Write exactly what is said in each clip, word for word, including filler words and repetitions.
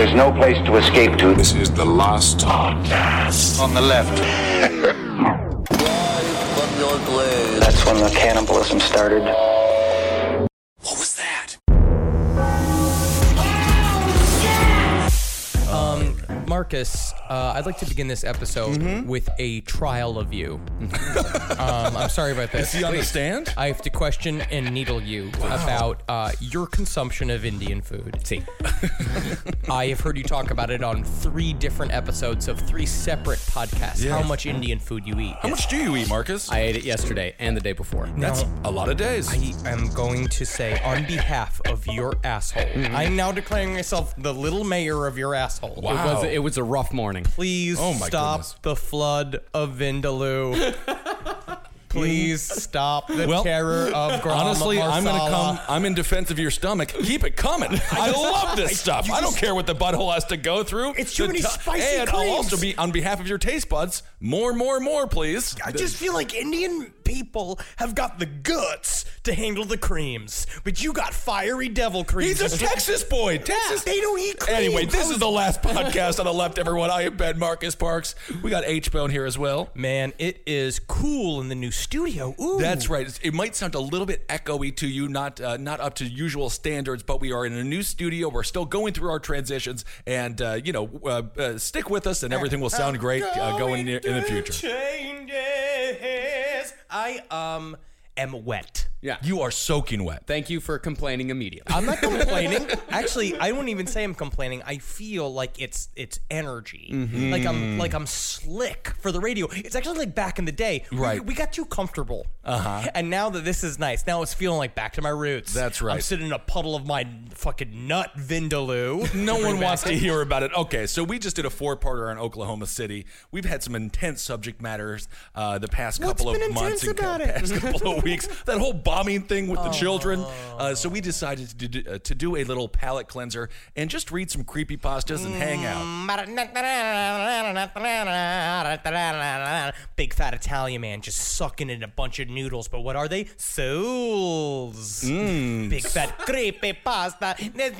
There's no place to escape to. This is the last podcast. On the left. That's when the cannibalism started. What was that? Um, Marcus, uh, I'd like to begin this episode mm-hmm. with a trial of you. um, I'm sorry about this. Is he on the stand? I have to question and needle you wow. about uh, your consumption of Indian food. See, I have heard you talk about it on three different episodes of three separate podcasts. Yeah. How much Indian food you eat? How much do you eat, Marcus? I ate it yesterday and the day before. That's now, a lot of days. I am going to say, on behalf of your asshole, mm-hmm. I'm now declaring myself the little mayor of your asshole. Wow. It was, it was a rough morning. Please oh my stop goodness. the flood of Vindaloo. Please stop the well, terror of Grandma honestly, Marsala. I'm going to come. I'm in defense of your stomach. Keep it coming. I love this I, stuff. I don't care what the butthole has to go through. It's too many t- spicy And creams. I'll also be, on behalf of your taste buds, more, more, more, please. I just feel like Indian people have got the guts to handle the creams, but you got fiery devil creams. He's a Texas boy. Texas. They don't eat creams. Anyway, this is the last podcast on the left, everyone. I am Ben Marcus Parks. We got H-Bone here as well. Man, it is cool in the new studio. Ooh. That's right. It might sound a little bit echoey to you, not uh, not up to usual standards, but we are in a new studio. We're still going through our transitions, and uh, you know, uh, uh, stick with us, and everything will sound great uh, going in, in the future. Changes. I um am wet. Yeah. You are soaking wet. Thank you for complaining immediately. I'm not complaining. Actually, I won't even say I'm complaining. I feel like it's it's energy. Mm-hmm. Like I'm like I'm slick for the radio. It's actually like back in the day. Right. We, we got too comfortable. Uh-huh. And now that this is nice, now it's feeling like back to my roots. That's right. I'm sitting in a puddle of my fucking nut Vindaloo. No one wants to hear about it. Okay, so we just did a four-parter on Oklahoma City. We've had some intense subject matters uh, the past couple What's of been months and about co- it? past couple of weeks. That whole bombing thing with the children. Uh, so we decided to do, uh, to do a little palate cleanser and just read some creepypastas and hang out. Big fat Italian man just sucking in a bunch of noodles, but what are they? Souls. Mm. Big fat creepypasta.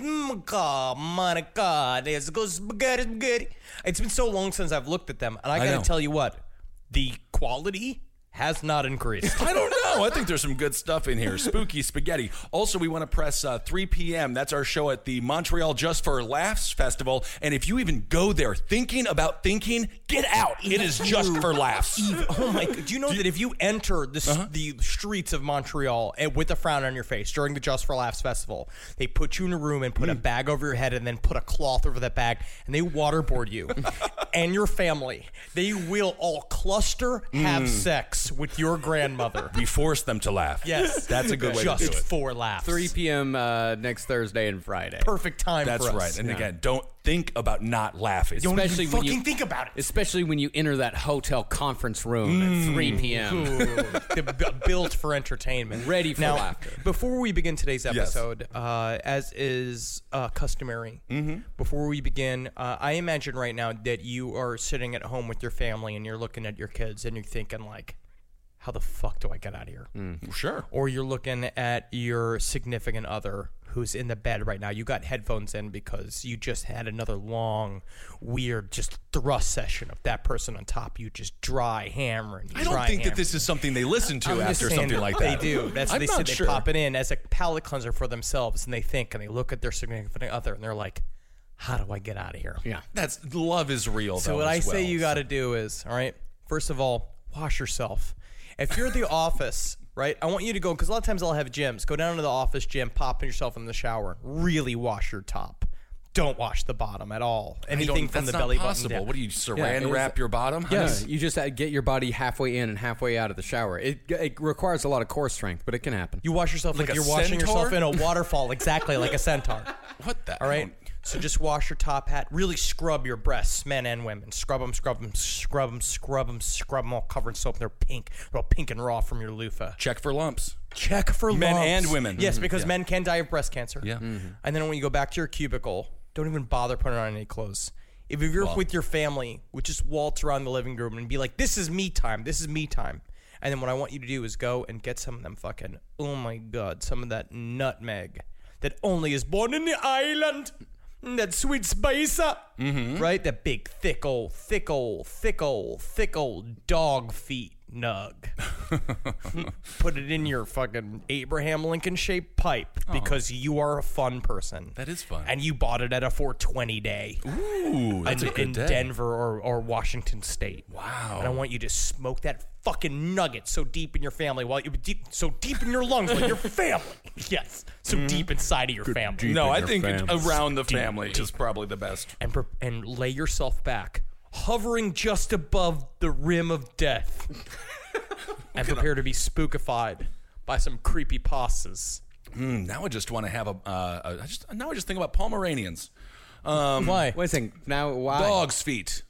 Oh my God, there's go spaghetti, spaghetti. It's been so long since I've looked at them, and I gotta know. tell you what, the quality has not increased. I don't know. I think there's some good stuff in here. Spooky spaghetti. Also, we want to press uh, three p.m. That's our show at the Montreal Just for Laughs Festival. And if you even go there thinking about thinking, get out. It is just for laughs. Oh my God. Do you know that if you enter the, Uh-huh. the streets of Montreal and with a frown on your face during the Just for Laughs Festival, they put you in a room and put mm. a bag over your head and then put a cloth over that bag and they waterboard you and your family. They will all cluster, have mm. sex with your grandmother. We force them to laugh. Yes. That's a good way Just to do it. Just for laughs. three p.m. Uh, next Thursday and Friday. Perfect time That's for us. right. And Yeah. again, don't think about not laughing. Don't Especially even when fucking you- think about it. Especially when you enter that hotel conference room Mm. at three p.m. Ooh, they're b- built for entertainment. Ready for now, laughter. Before we begin today's Yes. episode, uh, as is uh, customary, mm-hmm. before we begin, uh, I imagine right now that you are sitting at home with your family and you're looking at your kids and you're thinking like, how the fuck do I get out of here? Mm. Sure. Or you're looking at your significant other who's in the bed right now. You got headphones in because you just had another long, weird, just thrust session of that person on top. You just dry hammering. I don't dry think that hammering. this is something they listen to I'm just after saying something like they that. do. That's what I'm they not said. They sure. pop it in as a palate cleanser for themselves, and they think and they look at their significant other, and they're like, "How do I get out of here?" Yeah. That's love is real. So though, what I as say well, you so. got to do is, all right, first of all, wash yourself. If you're at the office, right, I want you to go, because a lot of times I'll have gyms. Go down to the office gym, pop yourself in the shower, really wash your top. Don't wash the bottom at all. I Anything don't- from that's the not belly possible. button down. What do you saran it was- wrap your bottom? How Yeah, does- you just uh, get your body halfway in and halfway out of the shower. It, it requires a lot of core strength, but it can happen. You wash yourself like, Like a you're washing centaur? yourself in a waterfall, exactly like a centaur. What the? All right? So just wash your top hat. Really scrub your breasts, men and women. Scrub them, scrub them, scrub them, scrub them, scrub them all covered in soap. They're pink. They're all pink and raw from your loofah. Check for lumps. Check for Men lumps. and women. Yes, Mhm. because Yeah. men can die of breast cancer. Yeah. Mm-hmm. And then when you go back to your cubicle, don't even bother putting on any clothes. If you're Well. with your family, would just waltz around the living room and be like, this is me time. This is me time. And then what I want you to do is go and get some of them fucking, oh my God, some of that nutmeg that only is born in the island. that sweet spicer, mm-hmm. right? That big, thick old, thick old, thick old, thick old dog feet nug. Put it in your fucking Abraham Lincoln shaped pipe because oh. you are a fun person. That is fun. And you bought it at a four twenty day. Ooh, that's in, a good in day. Denver or, or Washington State. Wow. And I want you to smoke that fucking nugget so deep in your family, while you deep, so deep in your lungs, like your family. Yes, so mm-hmm. deep inside of your Good family. deep No, in I your think family. around the Deep, family deep. is probably the best. And pre- and lay yourself back, hovering just above the rim of death, and prepare to be spookified by some creepy pastas. Mm, now I just want to have a. Uh, a I just now I just think about Pomeranians. Um, Why? Wait a second. Now, why? Dog's feet.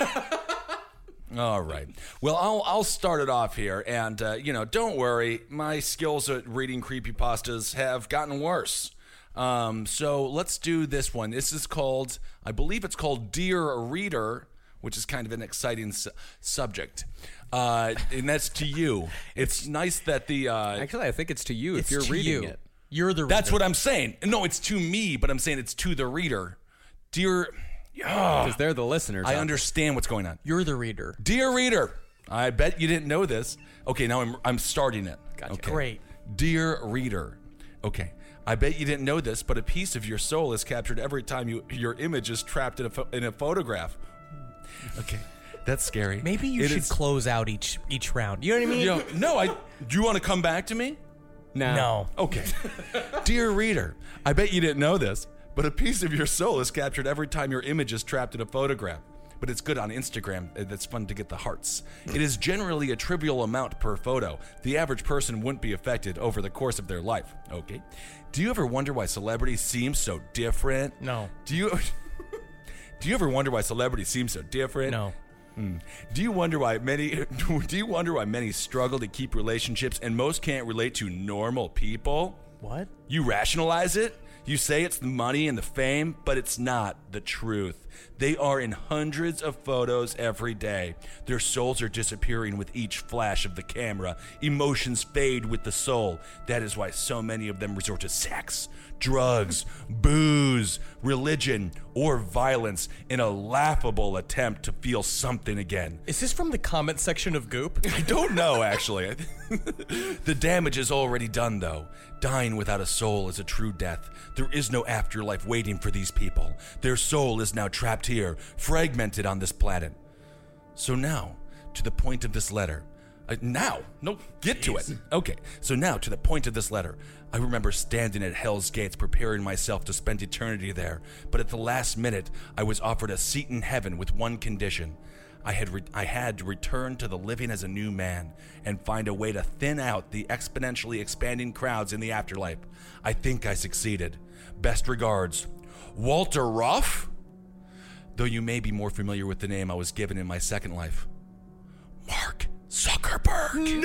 All right. Well, I'll I'll start it off here, and uh, you know, don't worry, my skills at reading creepypastas have gotten worse. Um, so let's do this one. This is called, I believe it's called Dear Reader, which is kind of an exciting su- subject, uh, and that's to you. It's nice that the uh, Actually, I think it's to you It's if you're to reading you. it. You're the. That's reader. what I'm saying. No, it's to me, but I'm saying it's to the reader. Dear, Because they're the listeners. I out understand what's going on. You're the reader. Dear reader, I bet you didn't know this. Okay, now I'm I'm starting it. Gotcha. Okay. Great. Dear reader, okay, I bet you didn't know this, but a piece of your soul is captured every time you your image is trapped in a pho- in a photograph. Okay, that's scary. Maybe you It should is- close out each each round. You know what I mean? You know, no, I. Do you want to come back to me? there. No. Okay. Dear reader, I bet you didn't know this, but a piece of your soul is captured every time your image is trapped in a photograph. But it's good on Instagram. That's fun to get the hearts. It is generally a trivial amount per photo. The average person wouldn't be affected over the course of their life. Okay. Do you ever wonder why celebrities seem so different? No. Do you Do you ever wonder why celebrities seem so different? No. Hmm. Do you wonder why many do you wonder why many struggle to keep relationships and most can't relate to normal people? What? You rationalize it. You say it's the money and the fame, but it's not the truth. They are in hundreds of photos every day. Their souls are disappearing with each flash of the camera. Emotions fade with the soul. That is why so many of them resort to sex, drugs, booze, religion, or violence in a laughable attempt to feel something again. Is this from the comment section of Goop? I don't know, actually. The damage is already done, though. Dying without a soul is a true death. There is no afterlife waiting for these people. Their soul is now trapped here, fragmented on this planet. So now, to the point of this letter. Uh, now, no, get to it. Okay, so now to the point of this letter. I remember standing at Hell's Gates preparing myself to spend eternity there, but at the last minute, I was offered a seat in heaven with one condition. I had re- I had to return to the living as a new man and find a way to thin out the exponentially expanding crowds in the afterlife. I think I succeeded. Best regards, Walter Ruff? Though you may be more familiar with the name I was given in my second life. Mark Zuckerberg.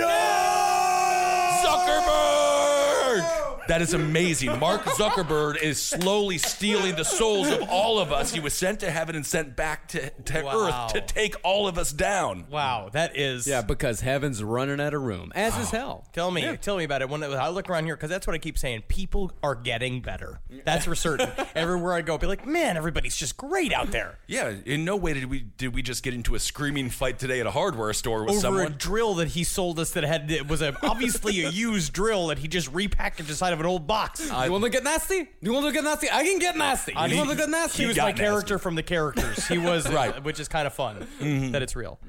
No! Zuckerberg! That is amazing. Mark Zuckerberg is slowly stealing the souls of all of us. He was sent to heaven and sent back to, to Wow. earth to take all of us down. Wow, that is. Yeah, because heaven's running out of room, as is hell. Tell me, tell me about it. When I look around here, because that's what I keep saying. People are getting better. That's for certain. Everywhere I go, I'll be like, man, everybody's just great out there. Yeah, in no way did we did we just get into a screaming fight today at a hardware store with Over someone. a drill that he sold us that had it was a, obviously a used drill that he just repackaged inside of an old box. You want to get nasty? You want to get nasty? I can get nasty. I You mean, want to get nasty? He was got my nasty. character from the characters. He was Right. which is kind of fun that it's real.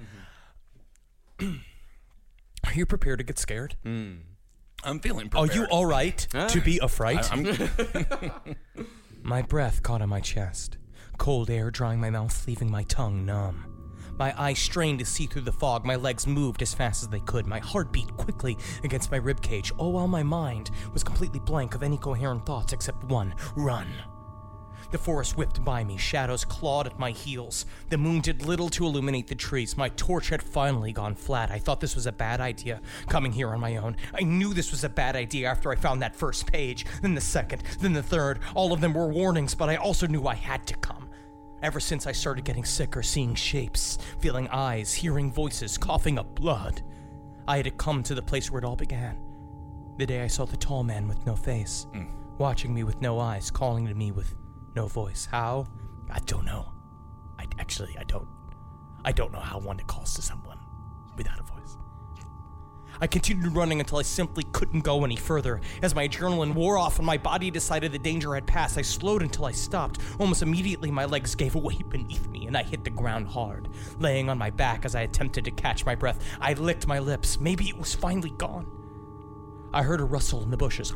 Are you prepared to get scared? I'm feeling Are prepared. you all right to be afraid? I'm, My breath caught on my chest, cold air drying my mouth, leaving my tongue numb. My eyes strained to see through the fog, my legs moved as fast as they could, my heart beat quickly against my ribcage, all while my mind was completely blank of any coherent thoughts except one: run. The forest whipped by me, shadows clawed at my heels. The moon did little to illuminate the trees. My torch had finally gone flat. I thought this was a bad idea, coming here on my own. I knew this was a bad idea after I found that first page, then the second, then the third. All of them were warnings, but I also knew I had to come. Ever since I started getting sicker, seeing shapes, feeling eyes, hearing voices, coughing up blood, I had to come to the place where it all began. The day I saw the tall man with no face, watching me with no eyes, calling to me with No voice. How? I don't know. I actually, I don't. I don't know how one calls to someone without a voice. I continued running until I simply couldn't go any further. As my adrenaline wore off and my body decided the danger had passed, I slowed until I stopped. Almost immediately, my legs gave way beneath me, and I hit the ground hard. Laying on my back as I attempted to catch my breath, I licked my lips. Maybe it was finally gone. I heard a rustle in the bushes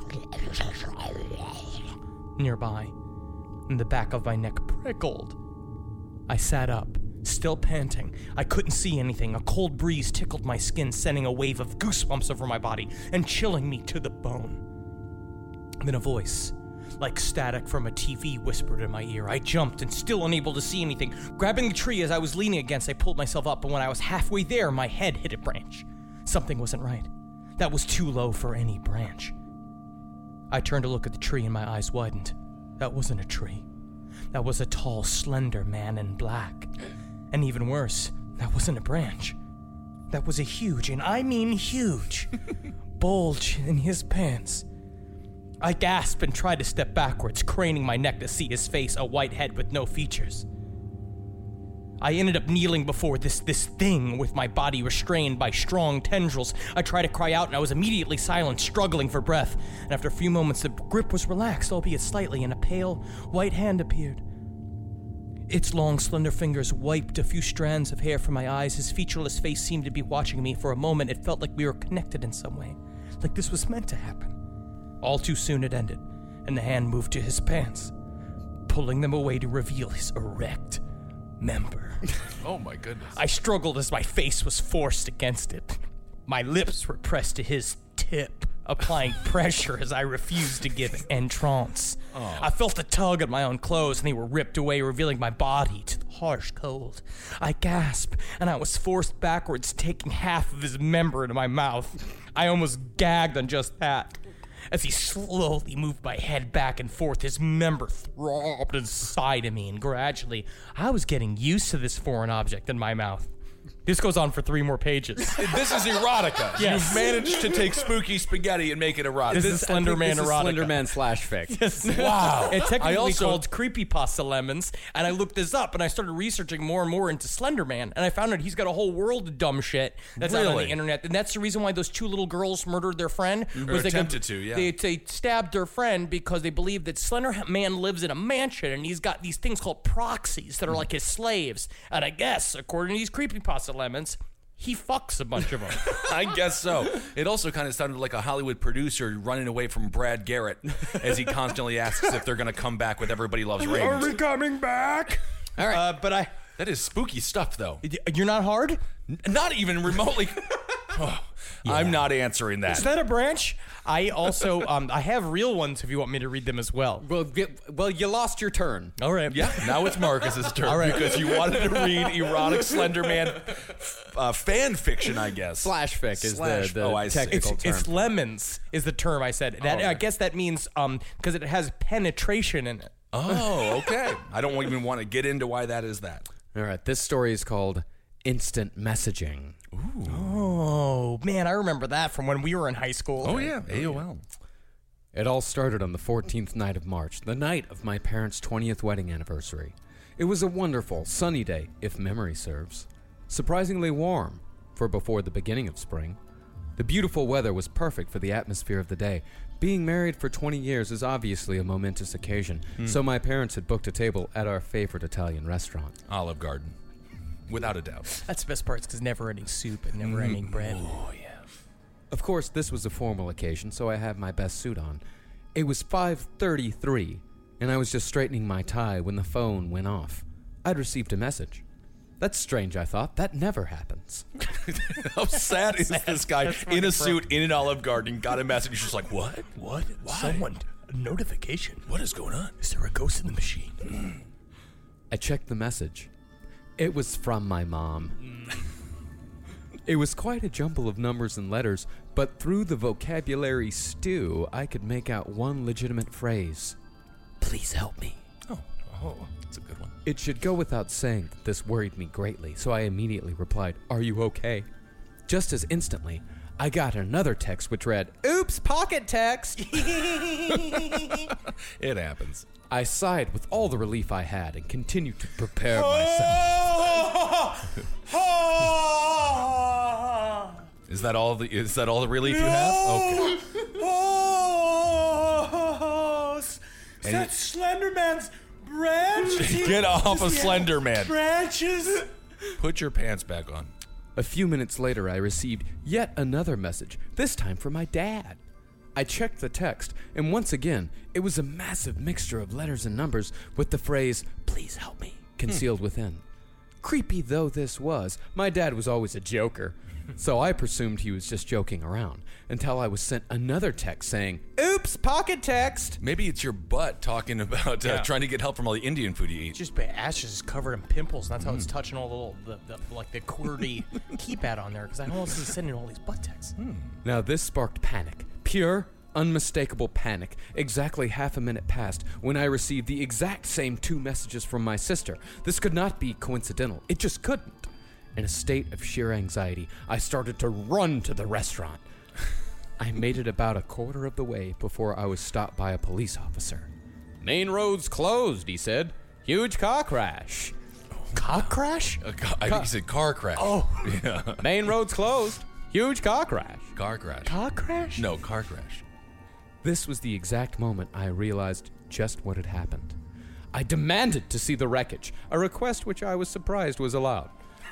nearby, and the back of my neck prickled. I sat up. Still panting, I couldn't see anything. A cold breeze tickled my skin, sending a wave of goosebumps over my body and chilling me to the bone. Then a voice, like static from a T V, whispered in my ear. I jumped and, still unable to see anything, grabbing the tree as I was leaning against, I pulled myself up, and when I was halfway there, my head hit a branch. Something wasn't right. That was too low for any branch. I turned to look at the tree and my eyes widened. That wasn't a tree. That was a tall, slender man in black. And even worse, that wasn't a branch. That was a huge, and I mean huge, bulge in his pants. I gasped and tried to step backwards, craning my neck to see his face, a white head with no features. I ended up kneeling before this this thing with my body restrained by strong tendrils. I tried to cry out and I was immediately silent, struggling for breath. And after a few moments, the grip was relaxed, albeit slightly, and a pale, white hand appeared. Its long, slender fingers wiped a few strands of hair from my eyes. His featureless face seemed to be watching me. For a moment, it felt like we were connected in some way, like this was meant to happen. All too soon it ended, and the hand moved to his pants, pulling them away to reveal his erect member. Oh my goodness. I struggled as my face was forced against it. My lips were pressed to his tip, applying pressure as I refused to give entrance. Oh. I felt a tug at my own clothes, and they were ripped away, revealing my body to the harsh cold. I gasped, and I was forced backwards, taking half of his member into my mouth. I almost gagged on just that. As he slowly moved my head back and forth, his member throbbed inside of me, and gradually, I was getting used to this foreign object in my mouth. This goes on for three more pages. This is erotica. Yes. You've managed to take Spooky Spaghetti and make it erotica. This is Slender Man this erotica. Is Slender Man slash fic. Yes. Wow. It's technically I also- called Creepypasta Lemons, and I looked this up, and I started researching more and more into Slender Man, and I found out he's got a whole world of dumb shit that's out on Really? the internet, and that's the reason why those two little girls murdered their friend. Or they attempted to, yeah. They, they stabbed their friend because they believed that Slender Man lives in a mansion, and he's got these things called proxies that are like his slaves, and I guess, according to these Creepypasta Lemons, he fucks a bunch of them. I guess so. It also kind of sounded like a Hollywood producer running away from Brad Garrett as he constantly asks if they're going to come back with Everybody Loves Raymond. coming back? All right. Uh, but I... That is spooky stuff, though. You're not hard? N- Not even remotely. Oh, I'm not answering that. Is that a branch? I also, um, I have real ones if you want me to read them as well. Well, get, well, you lost your turn. All right. Yeah, now it's Marcus's turn All right. because you wanted to read erotic Slender Man uh, fan fiction, I guess. Slash fic is Slash- the, the oh, I see. technical It's, term. it's lemons is the term I said. That okay. I guess that means um because it has penetration in it. Oh, okay. I don't even want to get into why that is that. All right, this story is called Instant Messaging. Oh man, I remember that from when we were in high school. Oh, yeah, A O L. It all started on the fourteenth night of March, the night of my parents' twentieth wedding anniversary. It was a wonderful, sunny day, if memory serves. Surprisingly warm, for before the beginning of spring. The beautiful weather was perfect for the atmosphere of the day. Being married for twenty years is obviously a momentous occasion, so my parents had booked a table at our favorite Italian restaurant. Olive Garden. Without a doubt. That's the best part because never-ending soup and never-ending bread. Oh, yeah. Of course, this was a formal occasion, so I had my best suit on. It was five thirty-three, and I was just straightening my tie when the phone went off. I'd received a message. That's strange, I thought. That never happens. How sad is this guy in a suit in an Olive Garden? Got a message. He's just like, what? What? Why? Someone, a notification. What is going on? Is there a ghost in the machine? I checked the message. It was from my mom. It was quite a jumble of numbers and letters, but through the vocabulary stew, I could make out one legitimate phrase. Please help me. Oh, oh, that's a good one. It should go without saying that this worried me greatly, so I immediately replied, "Are you okay?" Just as instantly, I got another text which read, "Oops, pocket text." It happens. I sighed with all the relief I had and continued to prepare myself. Is that all the is that all the relief you have? Okay. Oh, is And that you- Slenderman's branch? Get off of Does he have Slender Man. branches. Put your pants back on. A few minutes later, I received yet another message, this time from my dad. I checked the text, and once again, it was a massive mixture of letters and numbers with the phrase, "Please help me," concealed within. Creepy though this was, my dad was always a joker, so I presumed he was just joking around, until I was sent another text saying, "Oops, pocket text." Maybe it's your butt talking about uh, Yeah. trying to get help from all the Indian food you eat. Just by ashes is covered in pimples. And that's how it's touching all the little, the, the, like the QWERTY keypad on there. Because I don't want to see sending all these butt texts. Now this sparked panic. Pure, unmistakable panic. Exactly half a minute passed when I received the exact same two messages from my sister. This could not be coincidental. It just couldn't. In a state of sheer anxiety, I started to run to the restaurant. I made it about a quarter of the way before I was stopped by a police officer. "Main road's closed," he said. "Huge car crash." Car crash? A ca- I think he said car crash. Oh. Yeah. "Main road's closed. Huge car crash." Car crash. Car crash? No, car crash. This was the exact moment I realized just what had happened. I demanded to see the wreckage, a request which I was surprised was allowed.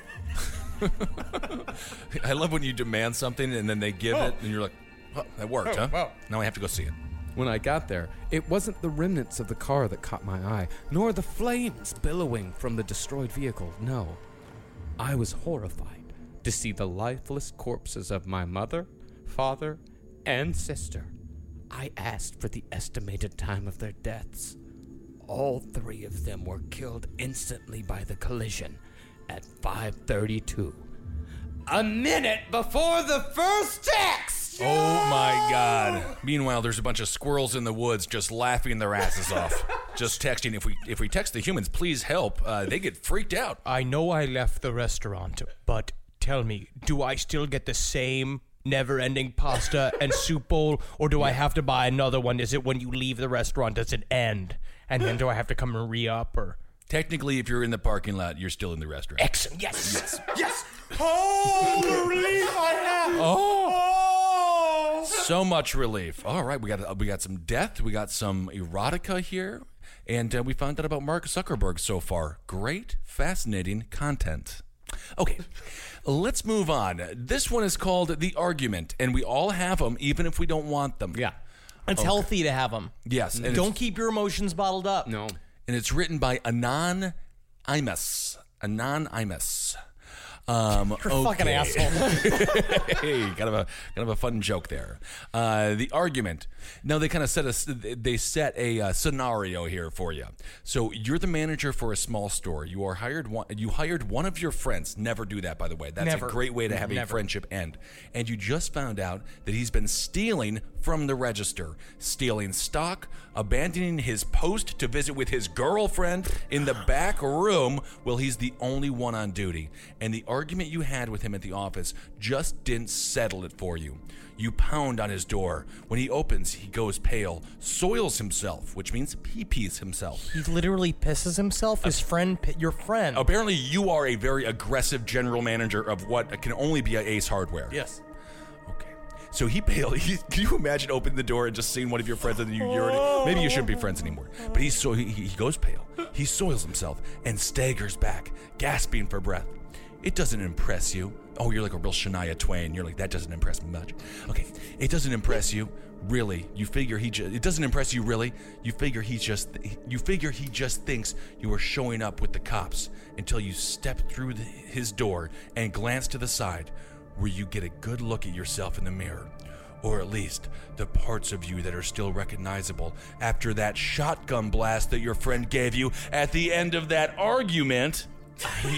I love when you demand something and then they give it and you're like, oh, that worked, huh? wow. Now I have to go see it. When I got there, it wasn't the remnants of the car that caught my eye, nor the flames billowing from the destroyed vehicle, no. I was horrified to see the lifeless corpses of my mother, father, and sister. I asked for the estimated time of their deaths. All three of them were killed instantly by the collision at five thirty-two. A minute before the first text! Oh my God. Meanwhile, there's a bunch of squirrels in the woods just laughing their asses off. Just texting. If we if we text the humans, please help, uh, they get freaked out. I know I left the restaurant, but tell me, do I still get the same never-ending pasta and soup bowl, or do I have to buy another one? Is it when you leave the restaurant, does it end? And then do I have to come and re-up, or... Technically, if you're in the parking lot, you're still in the restaurant. Excellent. Yes. Yes. Yes. Oh, the relief I have. Oh. So much relief. All right, we got uh, we got some death, we got some erotica here, and uh, we found out about Mark Zuckerberg so far. Great, fascinating content. Okay, let's move on. This one is called The Argument, and we all have them, even if we don't want them. Yeah. It's healthy to have them. Yes. And Don't it's, keep your emotions bottled up. No. and it's written by Anon Imus. Anon Imus. Um, You're a okay. fucking asshole. Hey, kind of a kind of a fun joke there. Uh, the argument. Now they kind of set a they set a uh, scenario here for you. So you're the manager for a small store. You are hired one. You hired one of your friends. Never do that, by the way. That's Never. a great way to have Never. a friendship end. And you just found out that he's been stealing from the register, stealing stock, abandoning his post to visit with his girlfriend in the back room while he's the only one on duty. And the argument you had with him at the office just didn't settle it for you. You pound on his door. When he opens, he goes pale, soils himself, which means pee-pees himself. He literally pisses himself. His friend, pi- your friend. Apparently, you are a very aggressive general manager of what can only be at Ace Hardware. Yes. Okay. So he paled. He, can you imagine opening the door and just seeing one of your friends and you urinate? Maybe you shouldn't be friends anymore. But he's so he, he goes pale. He soils himself and staggers back, gasping for breath. It doesn't impress you. Oh, you're like a real Shania Twain. You're like, that doesn't impress me much. Okay, it doesn't impress you, really. You figure he just, it doesn't impress you, really. You figure he just, you figure he just thinks you are showing up with the cops until you step through the, his door and glance to the side where you get a good look at yourself in the mirror. Or at least the parts of you that are still recognizable after that shotgun blast that your friend gave you at the end of that argument.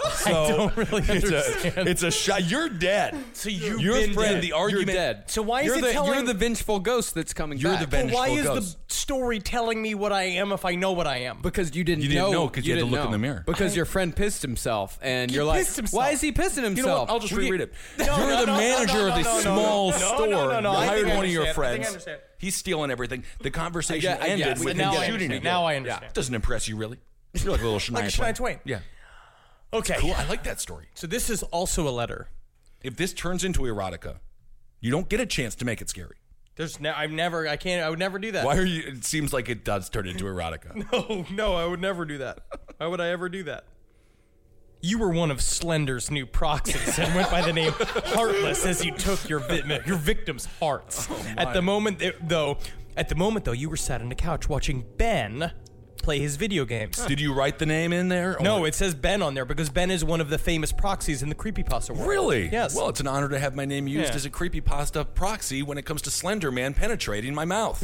So don't really it's understand. a it's a shot. You're dead. So you've your been friend. dead. The You're argument. dead. So why is you're it the, telling- You're the vengeful ghost that's coming You're back. the But vengeful why is ghost. the story telling me what I am if I know what I am? Because you didn't You didn't know. know 'cause you had to didn't look in know. the mirror. Because your friend pissed himself, and He you're like, pissed himself. why is he pissing himself? You know what? I'll just We- reread it. No, You're no, the no, manager no, of no, the no, no, small no, no, store. no, no, no, You I hired think I one of your understand. I think I friends. understand. He's stealing everything. The conversation I get- I ended guess. with now him I shooting understand. you. Now I understand. Doesn't impress you really. You're like a little Shania Like a Shania Twain. Yeah. Okay. Cool. I like that story. So this is also a letter. If this turns into erotica, you don't get a chance to make it scary. There's ne- I've never. I can't. I would never do that. Why are you? It seems like it does turn into erotica. No, no, I would never do that. Why would I ever do that? You were one of Slender's new proxies and went by the name Heartless as you took your vi- your victims' hearts. At the moment, it- though, at the moment though, you were sat on a couch watching Ben play his video games. Did you write the name in there? No, or- it says Ben on there because Ben is one of the famous proxies in the creepypasta world. Really? Yes. Well, it's an honor to have my name used Yeah. as a creepypasta proxy when it comes to Slender Man penetrating my mouth.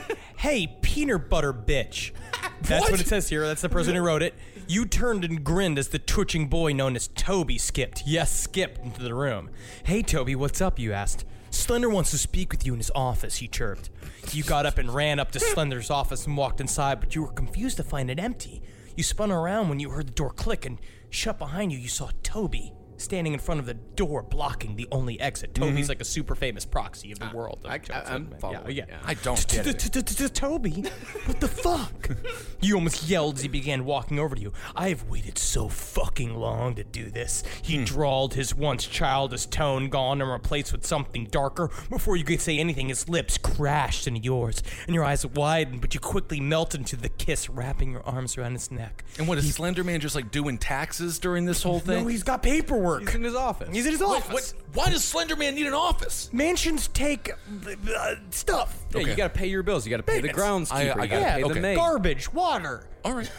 Hey, peanut butter bitch. That's What? what it says here. That's the person who wrote it. You turned and grinned as the twitching boy known as Toby skipped. Yes, skipped into the room. Hey, Toby, what's up? You asked. Slender wants to speak with you in his office, he chirped. You got up and ran up to Slender's office and walked inside, but you were confused to find it empty. You spun around when you heard the door click, and shut behind you, you saw Toby standing in front of the door, blocking the only exit. Toby's like a super famous proxy of the world. of I- John I- I'm Slenderman. following, Yeah, yeah. I don't get it. Toby, what the fuck? You almost yelled as he began walking over to you. I've waited so fucking long to do this. He drawled, his once childish tone gone and replaced with something darker. Before you could say anything, his lips crashed into yours, and your eyes widened, but you quickly melted into the kiss, wrapping your arms around his neck. And what is Slender Man just like doing taxes during this whole thing? No, he's got paperwork. He's in his office. He's in his Wait, office. what? Why does Slender Man need an office? Mansions take uh, stuff. Yeah, Okay. you got to pay your bills. You got to pay the Maintenance. groundskeeper. I- I you got got to it. pay Okay. the maid. Garbage, water. All right.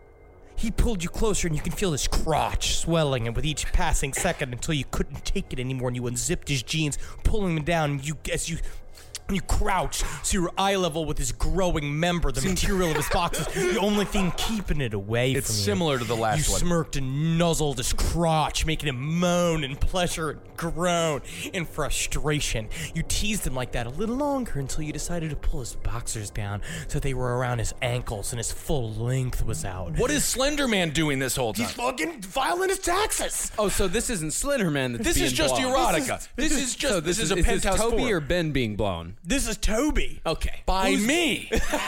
He pulled you closer, and you can feel his crotch swelling, and with each passing second, until you couldn't take it anymore, and you unzipped his jeans, pulling them down. And you, as you, you crouched, so you were eye level with his growing member, the material of his boxes, the only thing keeping it away It's from you. similar to the last You one. smirked and nuzzled his crotch, making him moan in pleasure and groan in frustration. You teased him like that a little longer until you decided to pull his boxers down so they were around his ankles and his full length was out. What is Slender Man doing this whole time? He's fucking filing his taxes. Oh, so this isn't Slenderman that's This being is just blown. erotica. This is just So this is a is penthouse Toby four. or Ben being blown? This is Toby. Okay. by me.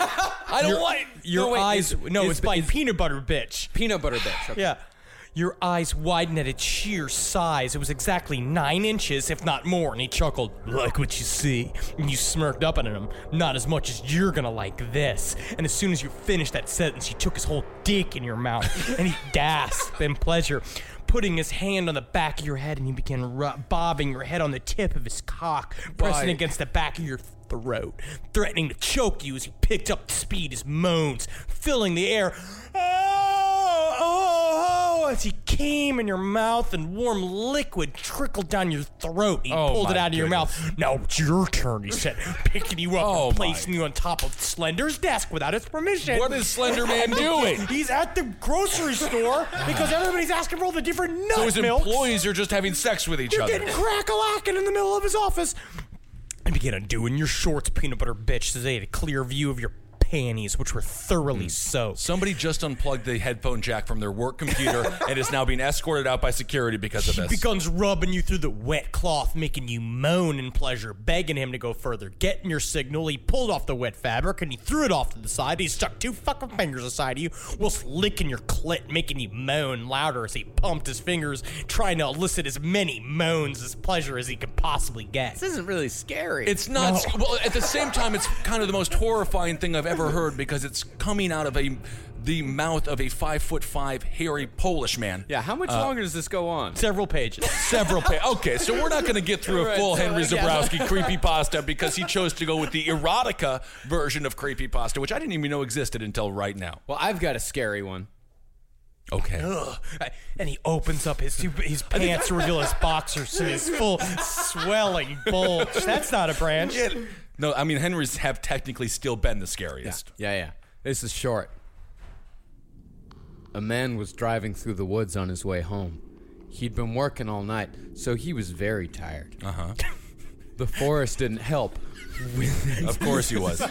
I don't like Your No, wait, eyes. is- no, is- it's by is- peanut butter bitch. Peanut butter bitch. Okay. Yeah. Your eyes widened at its sheer size. It was exactly nine inches, if not more, and he chuckled, like what you see. And you smirked up at him, not as much as you're gonna like this. And as soon as you finished that sentence, he took his whole dick in your mouth, and he gasped in pleasure, putting his hand on the back of your head, and he began ru- bobbing your head on the tip of his cock, pressing Why? against the back of your throat, threatening to choke you as he picked up speed, his moans filling the air. Oh, oh, oh, as he came in your mouth and warm liquid trickled down your throat. He Oh, pulled it my out of your goodness. mouth. Now it's your turn, he said, picking you up Oh, and my. placing you on top of Slender's desk without his permission. What is Slender Man doing? He's at the grocery store because everybody's asking for all the different nut So his milks. employees are just having sex with each You're other. getting crack-a-lacking in the middle of his office. And began undoing your shorts, peanut butter bitch, so they had a clear view of your panties, which were thoroughly soaked. Somebody just unplugged the headphone jack from their work computer and is now being escorted out by security because of He this. begins rubbing you through the wet cloth, making you moan in pleasure, begging him to go further. Getting your signal, he pulled off the wet fabric and he threw it off to the side. He stuck two fucking fingers aside of you, whilst licking your clit, making you moan louder as he pumped his fingers, trying to elicit as many moans as pleasure as he could possibly get. This isn't really scary. It's not. Well, at the same time, it's kind of the most horrifying thing I've ever heard because it's coming out of a the mouth of a five foot five hairy Polish man. yeah. How much longer does this go on? Several pages. Several pa- Okay, so we're not going to get through a Right, full so Henry I guess- Zabrowski creepypasta because he chose to go with the erotica version of creepypasta, which I didn't even know existed until right now. Well, I've got a scary one. Okay. Ugh. And he opens up his his pants to reveal his boxers to his full swelling bulge. That's not a branch. No, I mean, Henry's have technically still been the scariest. Yeah, yeah. This is short. A man was driving through the woods on his way home. He'd been working all night, so he was very tired. Uh-huh. The forest didn't help. Of course he was.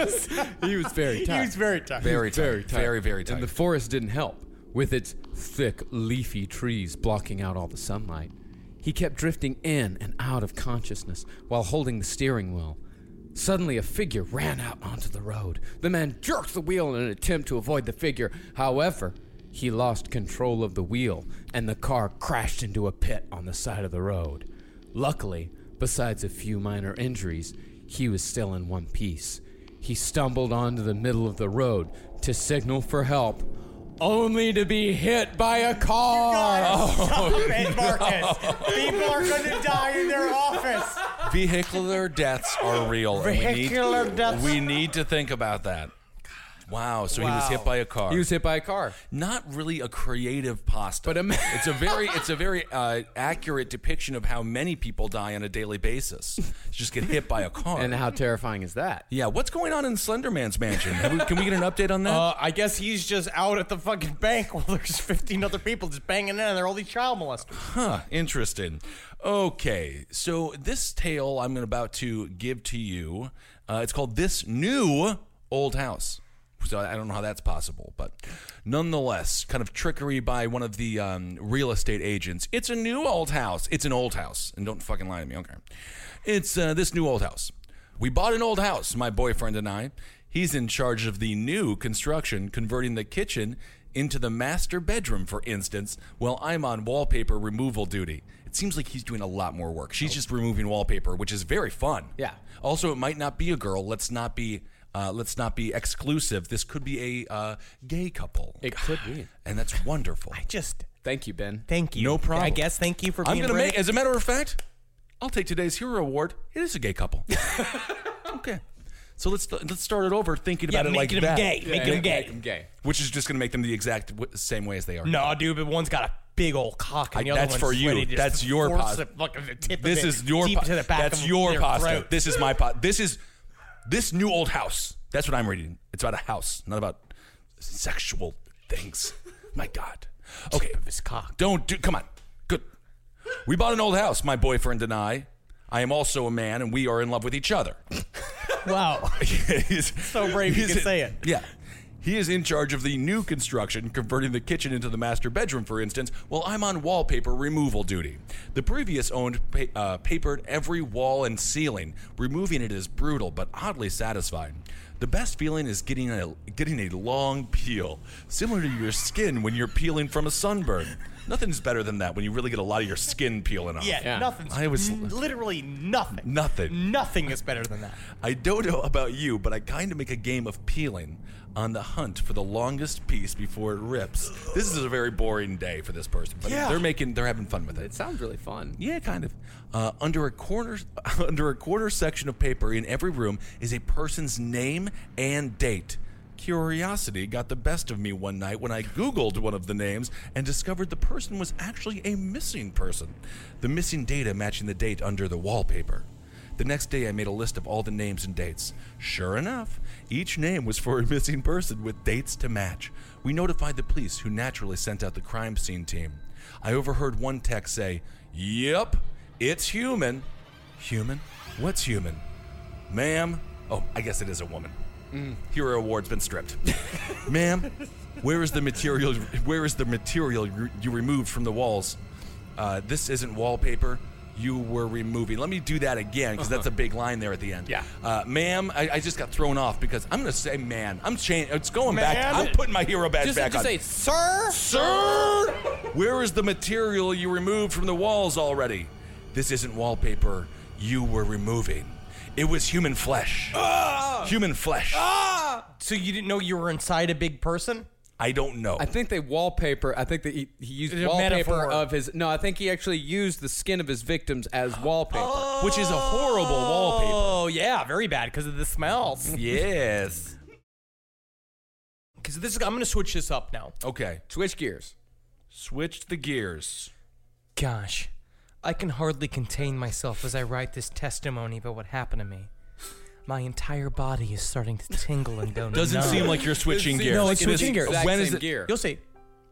He was very tired. He was very tired. Very tired. Very tired. Very, very tired. And the forest didn't help, with its thick, leafy trees blocking out all the sunlight. He kept drifting in and out of consciousness while holding the steering wheel. Suddenly, a figure ran out onto the road. The man jerked the wheel in an attempt to avoid the figure. However, he lost control of the wheel, and the car crashed into a pit on the side of the road. Luckily, besides a few minor injuries, he was still in one piece. He stumbled onto the middle of the road to signal for help, only to be hit by a car. Stop it, Marcus. People are going to die in their office. Vehicular deaths are real. and Vehicular we need, deaths. We need to think about that. Wow, so he was Wow. hit by a car. He was hit by a car. Not really a creative pasta, But ima- it's a very, it's a very uh, accurate depiction of how many people die on a daily basis. Just get hit by a car. And how terrifying is that? yeah, what's going on in Slenderman's mansion? Have we, can we get an update on that? Uh, I guess he's just out at the fucking bank while there's fifteen other people just banging in, and they're all these child molesters. Huh, interesting. Okay, so this tale I'm about to give to you, uh, it's called This New Old House. So I don't know how that's possible, but nonetheless, kind of trickery by one of the um, real estate agents. It's a new old house. It's an old house. And don't fucking lie to me, okay? It's uh, this new old house. We bought an old house, my boyfriend and I. He's in charge of the new construction, converting the kitchen into the master bedroom, for instance, while I'm on wallpaper removal duty. It seems like he's doing a lot more work. She's just removing wallpaper, which is very fun. Yeah. Also, it might not be a girl. Let's not be... Uh, let's not be exclusive. This could be a uh, gay couple. It could be. And that's wonderful. I just Thank you, Ben. thank you. No problem. I guess thank you for I'm being going to brave. make, as a matter of fact, I'll take today's Hero Award. It is a gay couple. Okay. So let's let's start it over thinking yeah, about it like making them that. gay. Yeah, making them gay. Make him gay. Which is just going to make them the exact w- same way as they are. No, dude, but one's got a big old cock, and the I- other that's one's for you. ready to That's just your force pasta. it, fucking the tip of This it is your deep pa- to the back That's of your their pasta. throat. This is my pasta. This is this new old house. That's what I'm reading. It's about a house, not about sexual things. My God. Okay. of his cock. Don't do. Come on. Good. We bought an old house, my boyfriend and I. I am also a man, and we are in love with each other. Wow. He's- So brave you he's- can say it. Yeah. He is in charge of the new construction, converting the kitchen into the master bedroom, for instance, while I'm on wallpaper removal duty. The previous owned pa- uh, papered every wall and ceiling. Removing it is brutal, but oddly satisfying. The best feeling is getting a getting a long peel, similar to your skin when you're peeling from a sunburn. Nothing's better than that when you really get a lot of your skin peeling off. Yeah, Yeah. nothing's. I was- n- literally nothing. Nothing. Nothing is better than that. I don't know about you, but I kind of make a game of peeling on the hunt for the longest piece before it rips. This is a very boring day for this person, but Yeah. they're making, they're having fun with it. It sounds really fun. Yeah, kind of. Uh, under a corner, under a quarter section of paper in every room is a person's name and date. Curiosity got the best of me one night when I Googled one of the names and discovered the person was actually a missing person. The missing data matching the date under the wallpaper. The next day, I made a list of all the names and dates. Sure enough, each name was for a missing person with dates to match. We notified the police, who naturally sent out the crime scene team. I overheard one text say, "Yep, it's human." Human? What's human? Ma'am? Oh, I guess it is a woman. Mm. Hero Award's been stripped. Ma'am, where is the material? Where is the material you, you removed from the walls? Uh, this isn't wallpaper. You were removing. Let me do that again because that's a big line there at the end. Yeah. Uh, ma'am, I, I just got thrown off because I'm going to say man. I'm changing. It's going back. Man? I'm putting my hero badge Just, back just on. say, sir. Sir, where is the material you removed from the walls already? This isn't wallpaper. You were removing. It was human flesh. Ah! Human flesh. So you didn't know you were inside a big person? I don't know. I think they wallpaper. I think that he, he used It's a wallpaper metaphor. of his. No, I think he actually used the skin of his victims as wallpaper. Which is a horrible wallpaper. Oh, yeah, very bad because of the smells. Yes. Because this is, I'm going to switch this up now. Okay. Switch gears. Switch the gears. Gosh, I can hardly contain myself as I write this testimony about what happened to me. My entire body is starting to tingle and go Doesn't numb. seem like you're switching It gears. No, seems it's like it is switching gears. exact When same is it- gear. You'll see.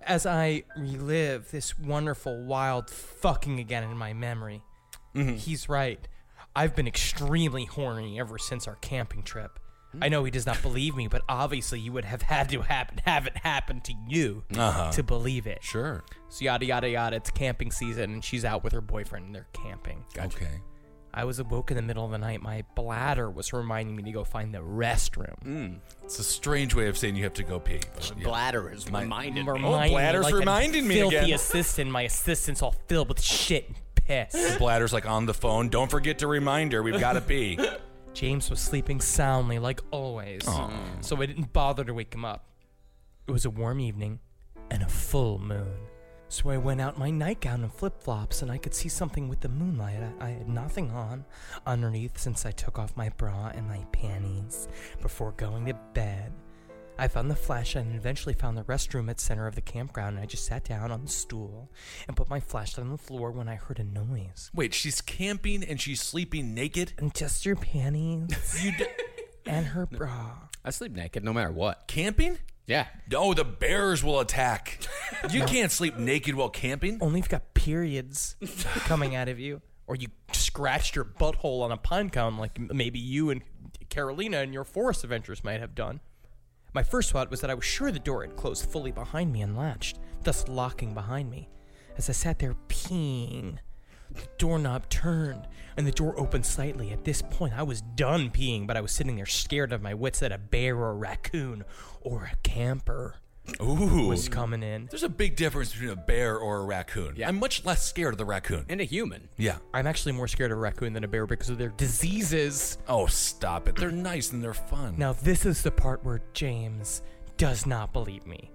as I relive this wonderful, wild fucking again in my memory, mm-hmm. he's right. I've been extremely horny ever since our camping trip. I know he does not believe me, but obviously you would have had to happen, have it happen to you uh-huh. to believe it. Sure. So yada, yada, yada. It's camping season, and she's out with her boyfriend, and they're camping. Gotcha. Okay. I was awoke in the middle of the night. My bladder was reminding me to go find the restroom. Mm. It's a strange way of saying you have to go pee. But, yeah. Bladder is reminded me. Reminding Oh, bladder's me like reminding a me filthy again. assistant. My assistant's all filled with shit and piss. The bladder's like on the phone. Don't forget to remind her we've got to pee. James was sleeping soundly, like always, Aww. so I didn't bother to wake him up. It was a warm evening and a full moon. So I went out in my nightgown and flip-flops, and I could see something with the moonlight. I, I had nothing on underneath since I took off my bra and my panties before going to bed. I found the flashlight and eventually found the restroom at center of the campground, and I just sat down on the stool and put my flashlight on the floor when I heard a noise. Wait, she's camping and she's sleeping naked? And just your panties You d- and her bra. I sleep naked no matter what. Camping? Yeah. No, the bears will attack. You can't sleep naked while camping. Only if you've got periods coming out of you, or you scratched your butthole on a pine cone like maybe you and Carolina in your forest adventures might have done. My first thought was that I was sure the door had closed fully behind me and latched, thus locking behind me. As I sat there peeing, the doorknob turned, and the door opened slightly. At this point, I was done peeing, but I was sitting there scared of my wits that a bear or a raccoon or a camper Ooh. was coming in. There's a big difference between a bear or a raccoon. Yeah. I'm much less scared of the raccoon. And a human. Yeah. I'm actually more scared of a raccoon than a bear because of their diseases. Oh, stop it. They're nice and they're fun. Now, this is the part where James does not believe me.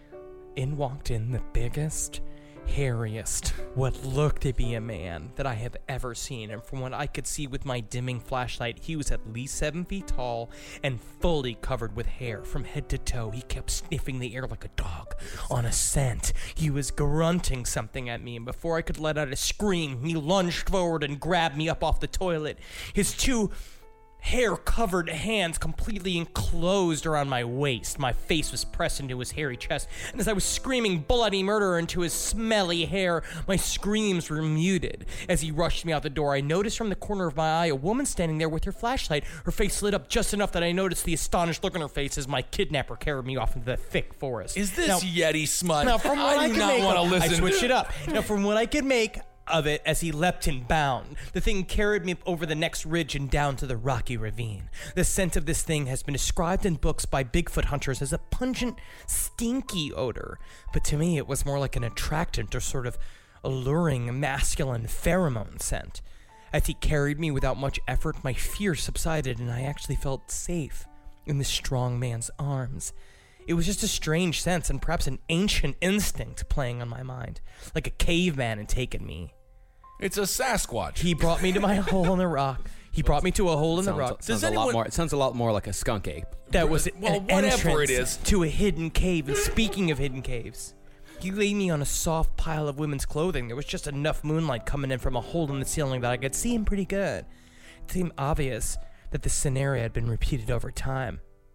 In walked in the biggest, hairiest, what looked to be a man that I have ever seen. And from what I could see with my dimming flashlight, he was at least seven feet tall and fully covered with hair from head to toe. He kept sniffing the air like a dog on a scent. He was grunting something at me, and before I could let out a scream, he lunged forward and grabbed me up off the toilet. His two hair-covered hands completely enclosed around my waist. My face was pressed into his hairy chest, and as I was screaming bloody murder into his smelly hair, my screams were muted. As he rushed me out the door, I noticed from the corner of my eye a woman standing there with her flashlight. Her face lit up just enough that I noticed the astonished look on her face as my kidnapper carried me off into the thick forest. Is this Now- Yeti smut? Now, from what I I, do could not make want to of- listen. I switched it up. Now, from what I could make of it as he leapt and bound, the thing carried me over the next ridge and down to the rocky ravine. The scent of this thing has been described in books by Bigfoot hunters as a pungent, stinky odor, but to me it was more like an attractant or sort of alluring masculine pheromone scent. As he carried me without much effort, my fear subsided and I actually felt safe in the strong man's arms. It was just a strange sense and perhaps an ancient instinct playing on my mind, like a caveman had taken me. It's a Sasquatch. He brought me to my hole in the rock. He brought me to a hole in the Sounds, rock. sounds Does a anyone- lot more. It sounds a lot more like a skunk ape. That was Well, an whatever entrance it is. to a hidden cave. And speaking of hidden caves, he laid me on a soft pile of women's clothing. There was just enough moonlight coming in from a hole in the ceiling that I could see him pretty good. It seemed obvious that this scenario had been repeated over time.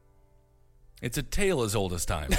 It's a tale as old as time.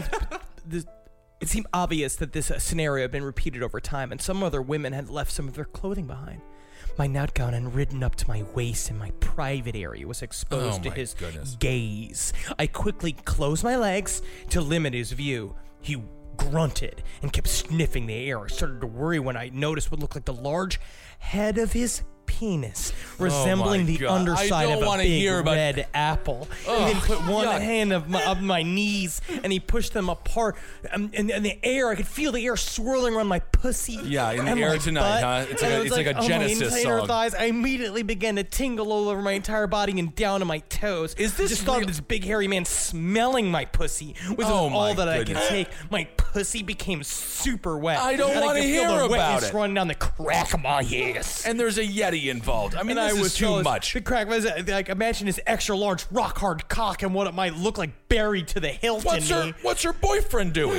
This, it seemed obvious that this uh, scenario had been repeated over time, and some other women had left some of their clothing behind. My nightgown had ridden up to my waist, and my private area was exposed Oh, to my his goodness. gaze. I quickly closed my legs to limit his view. He grunted and kept sniffing the air. I started to worry when I noticed what looked like the large head of his penis, resembling Oh my the God. underside I don't of a wanna big hear about- red apple. Ugh, and then put one yuck. hand of my, of my knees, and he pushed them apart. Um, and, and the air, I could feel the air swirling around my pussy. Yeah, in the and air my tonight, butt. huh? It's like And a- it was it's like a oh, my Genesis entire song. thighs. I immediately began to tingle all over my entire body and down to my toes. Is this I just thought real- of this big hairy man smelling my pussy was Oh, all my that I goodness. could take. My pussy became super wet. I don't and wanna could feel hear the about wetness it. running down the crack of my ass. And there's a Yeti involved. I mean, And this I is was too jealous. much. The crack was uh, like, imagine his extra large rock hard cock and what it might look like buried to the hilt What's in her me. What's her boyfriend doing?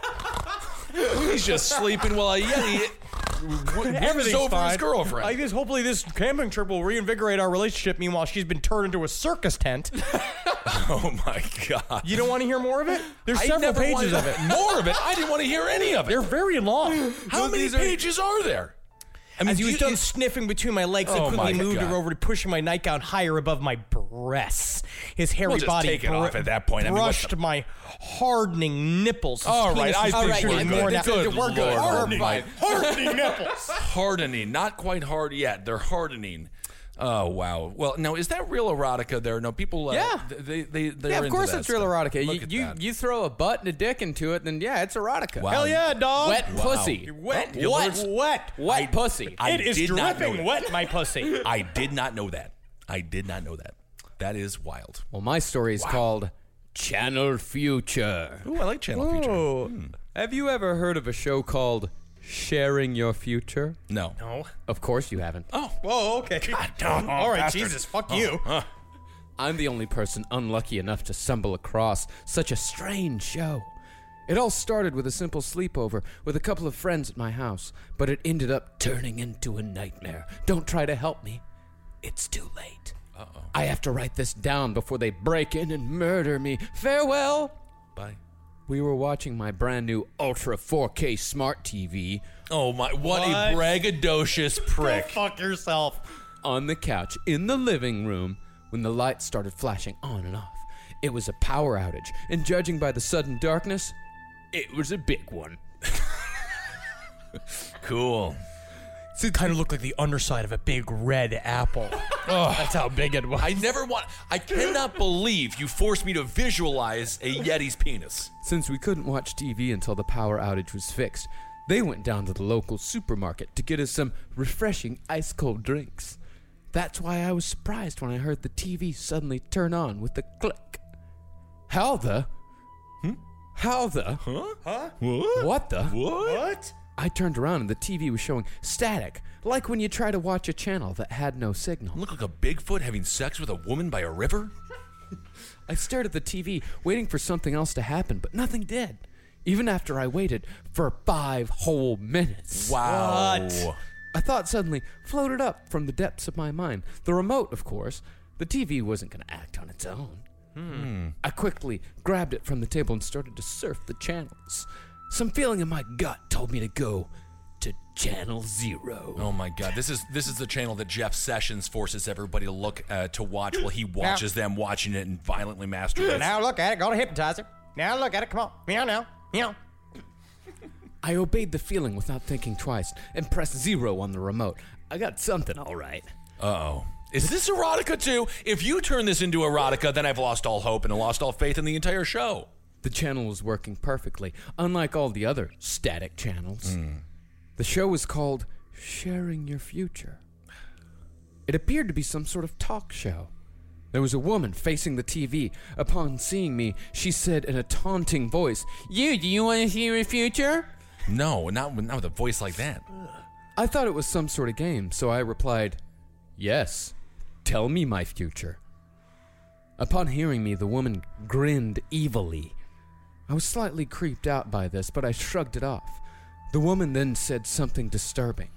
He's just sleeping while a Yeti w- wins Everything's over fine. his girlfriend. I guess hopefully this camping trip will reinvigorate our relationship. Meanwhile, she's been turned into a circus tent. Oh my God! You don't want to hear more of it? There's I several never pages wanted of it. More of it. I didn't want to hear any of it. They're very long. How Those- many these are- pages are there? I mean, As he was you- done you- sniffing between my legs, I Oh, quickly my moved God. her over to pushing my nightgown higher above my breasts. His hairy We'll just body take it off at that point. I mean, what brushed the- my hardening nipples. His All right, penis I was think pushing we're me good. more down. Good We're good. Lord. We're fine. Hardening nipples. hardening, not quite hard yet. They're hardening. Oh wow! Well, now is that real erotica? There, no people. Uh, Yeah. they they they're Yeah, of into course that it's real stuff. erotica. Look You at you, that. you throw a butt and a dick into it, then yeah, it's erotica. Wow. Hell yeah, dog. Wet Wow. pussy. Wet. You Wet. learned- Wet. Wet pussy. I It is did not know dripping that. wet, my pussy. I did not know that. I did not know that. That is wild. Well, my story is called Channel Future. Ooh, I like Channel Future. Oh. Have you ever heard of a show called Sharing Your Future? No. No. Of course you haven't. Oh. Whoa, okay. damn. All right, Bastard. Jesus, fuck you. I'm the only person unlucky enough to stumble across such a strange show. It all started with a simple sleepover with a couple of friends at my house, but it ended up turning into a nightmare. Don't try to help me. It's too late. Uh-oh. I have to write this down before they break in and murder me. Farewell. Bye. We were watching my brand new Ultra four K smart T V Oh my! What, a What? braggadocious Go prick! fuck yourself. on the couch in the living room when the lights started flashing on and off. It was a power outage, and judging by the sudden darkness, it was a big one. Cool. It kind of looked like the underside of a big red apple. Oh, that's how big it was. I never want. I cannot believe you forced me to visualize a Yeti's penis. Since we couldn't watch T V until the power outage was fixed, they went down to the local supermarket to get us some refreshing ice-cold drinks. That's why I was surprised when I heard the T V suddenly turn on with a click. How the? Hmm? How the? Huh? Huh? What the? What? I turned around and the T V was showing static, like when you try to watch a channel that had no signal. Look like a Bigfoot having sex with a woman by a river? I stared at the T V, waiting for something else to happen, but nothing did. Even after I waited for five whole minutes. Wow. What? A thought suddenly floated up from the depths of my mind. The remote, of course. The T V wasn't going to act on its own. Hmm. I quickly grabbed it from the table and started to surf the channels. Some feeling in my gut told me to go to Channel Zero. Oh my God! This is this is the channel that Jeff Sessions forces everybody to look uh, to watch while he watches them watching it and violently masturbates. Now look at it. Go to hypnotizer. Now look at it. Come on. Meow now. Meow. I obeyed the feeling without thinking twice and pressed zero on the remote. I got something all right. Uh-oh. Is this erotica too? If you turn this into erotica, then I've lost all hope and lost all faith in the entire show. The channel was working perfectly, unlike all the other static channels. The show was called Sharing Your Future. It appeared to be some sort of talk show. There was a woman facing the T V. Upon seeing me, she said in a taunting voice, "You, do you want to see your future?" No, not, with- not with a voice like that. I thought it was some sort of game, so I replied, "Yes, tell me my future." Upon hearing me, the woman grinned evilly. I was slightly creeped out by this, but I shrugged it off. The woman then said something disturbing.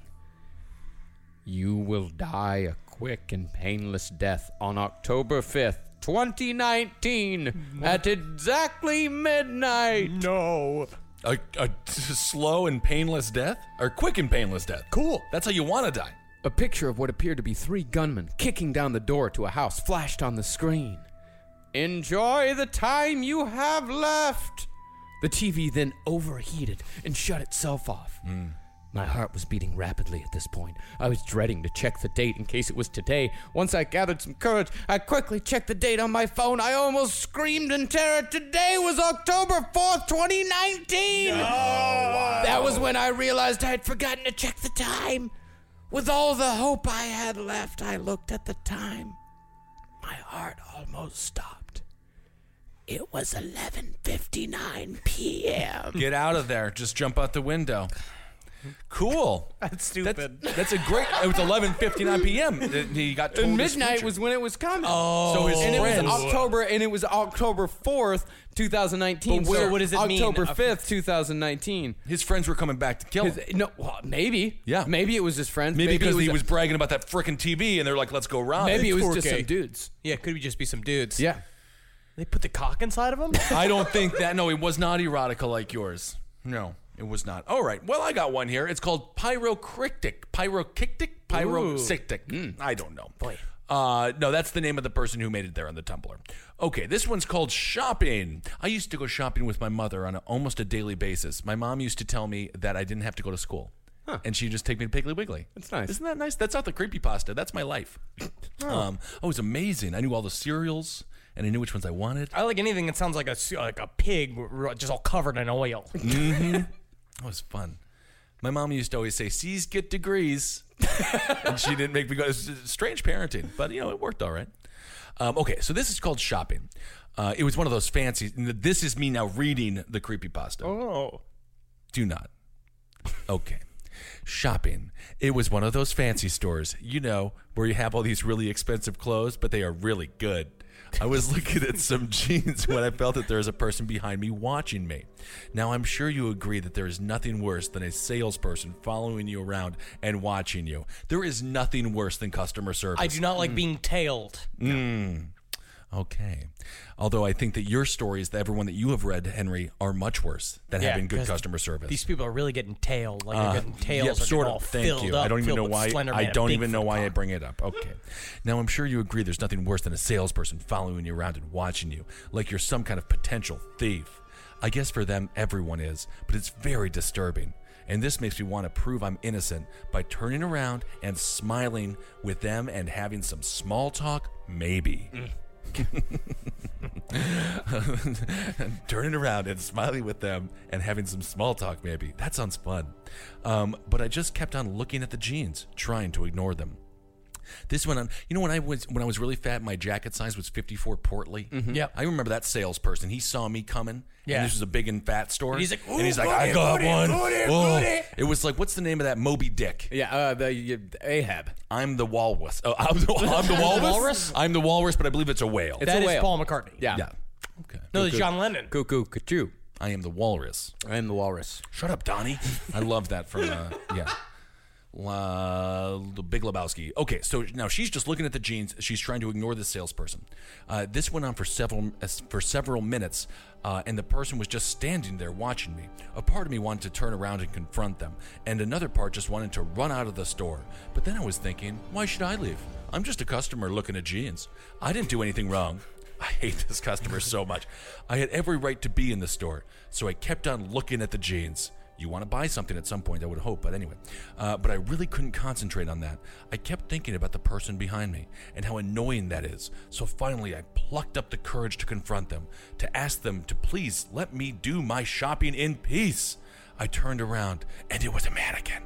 "You will die a quick and painless death on October fifth, twenty nineteen, at exactly midnight." No. A, a slow and painless death? Or quick and painless death? Cool. That's how you want to die. A picture of what appeared to be three gunmen kicking down the door to a house flashed on the screen. "Enjoy the time you have left." The T V then overheated and shut itself off. My heart was beating rapidly at this point. I was dreading to check the date in case it was today. Once I gathered some courage, I quickly checked the date on my phone. I almost screamed in terror. Today was October fourth, twenty nineteen. That was when I realized I had forgotten to check the time. With all the hope I had left, I looked at the time. My heart almost stopped. It was eleven fifty-nine p.m. Get out of there. Just jump out the window. Cool. That's stupid. That's, that's a great. It was eleven fifty-nine p.m. He got told And his midnight future. was when it was coming. Oh. So his and it was friends- October, and it was October fourth, twenty nineteen. But where- So what does it mean? October fifth, twenty nineteen. His friends were coming back to kill him. His, no, well, maybe. Yeah. Maybe it was his friends. Maybe, because it was he a- was bragging about that frickin' T V, and they're like, "Let's go rob Maybe it." it was four just K. some dudes. Yeah, could be just be some dudes. Yeah. They put the cock inside of him? I don't think that. No, it was not erotica like yours. No, it was not. All right. Well, I got one here. It's called pyrocryptic. Pyrocryptic? Pyrocystic. Mm, I don't know. Boy. Uh, no, that's the name of the person who made it there on the Tumblr. Okay, this one's called shopping. I used to go shopping with my mother on a, almost a daily basis. My mom used to tell me that I didn't have to go to school. Huh. And she'd just take me to Piggly Wiggly. That's nice. Isn't that nice? That's not the creepypasta. That's my life. oh. Um, oh, it was amazing. I knew all the cereals, and I knew which ones I wanted. I like anything that sounds like a like a pig just all covered in oil. Mm-hmm. That was fun. My mom used to always say, C's get degrees. And she didn't make me go. It was strange parenting, but, you know, it worked all right. Um, okay, so this is called shopping. Uh, it was one of those fancy. This is me now reading the creepypasta. Oh. Do not. Okay. Shopping. It was one of those fancy stores, you know, where you have all these really expensive clothes, but they are really good. I was looking at some jeans when I felt that there was a person behind me watching me. Now, I'm sure you agree that there is nothing worse than a salesperson following you around and watching you. There is nothing worse than customer service. I do not like mm. being tailed. Mm. Okay. Although I think that your stories, that everyone that you have read, Henry, are much worse than yeah, having good customer service. These people are really getting tailed. Like they're getting tails. Yep, are sort all of. Thank filled you. Up, I don't even know with why. Slender I Man, don't big even know foot why I cock. bring it up. Okay. Now I'm sure you agree. There's nothing worse than a salesperson following you around and watching you, like you're some kind of potential thief. I guess for them, everyone is, but it's very disturbing. And this makes me want to prove I'm innocent by turning around and smiling with them and having some small talk, maybe. Mm. Turning around and smiling with them and having some small talk, maybe. That sounds fun. Um, but I just kept on looking at the jeans, trying to ignore them. This one, on, you know, when I was when I was really fat, my jacket size was fifty-four Portly. Mm-hmm. Yeah, I remember that salesperson. He saw me coming. Yeah, and this was a big and fat store. And he's like, and he's like, I got one. Whoa. It was like, what's the name of that? Moby Dick. Yeah, uh, the uh, Ahab. I'm the walrus. Oh, I'm the, I'm the walrus. Walrus? I'm the walrus, but I believe it's a whale. It's that a is whale. Paul McCartney. Yeah. Yeah. Okay. No, it's John Lennon. Cuckoo, cuckoo. I am the walrus. I am the walrus. Shut up, Donnie. I love that from, uh, yeah. Uh, the Big Lebowski. Okay, so now she's just looking at the jeans. She's trying to ignore the salesperson. Uh, this went on for several uh, for several minutes, uh, and the person was just standing there watching me. A part of me wanted to turn around and confront them, and another part just wanted to run out of the store. But then I was thinking, why should I leave? I'm just a customer looking at jeans. I didn't do anything wrong. I hate this customer so much. I had every right to be in the store, so I kept on looking at the jeans. You want to buy something at some point, I would hope, but anyway. Uh, but I really couldn't concentrate on that. I kept thinking about the person behind me and how annoying that is. So finally, I plucked up the courage to confront them, to ask them to please let me do my shopping in peace. I turned around, and it was a mannequin.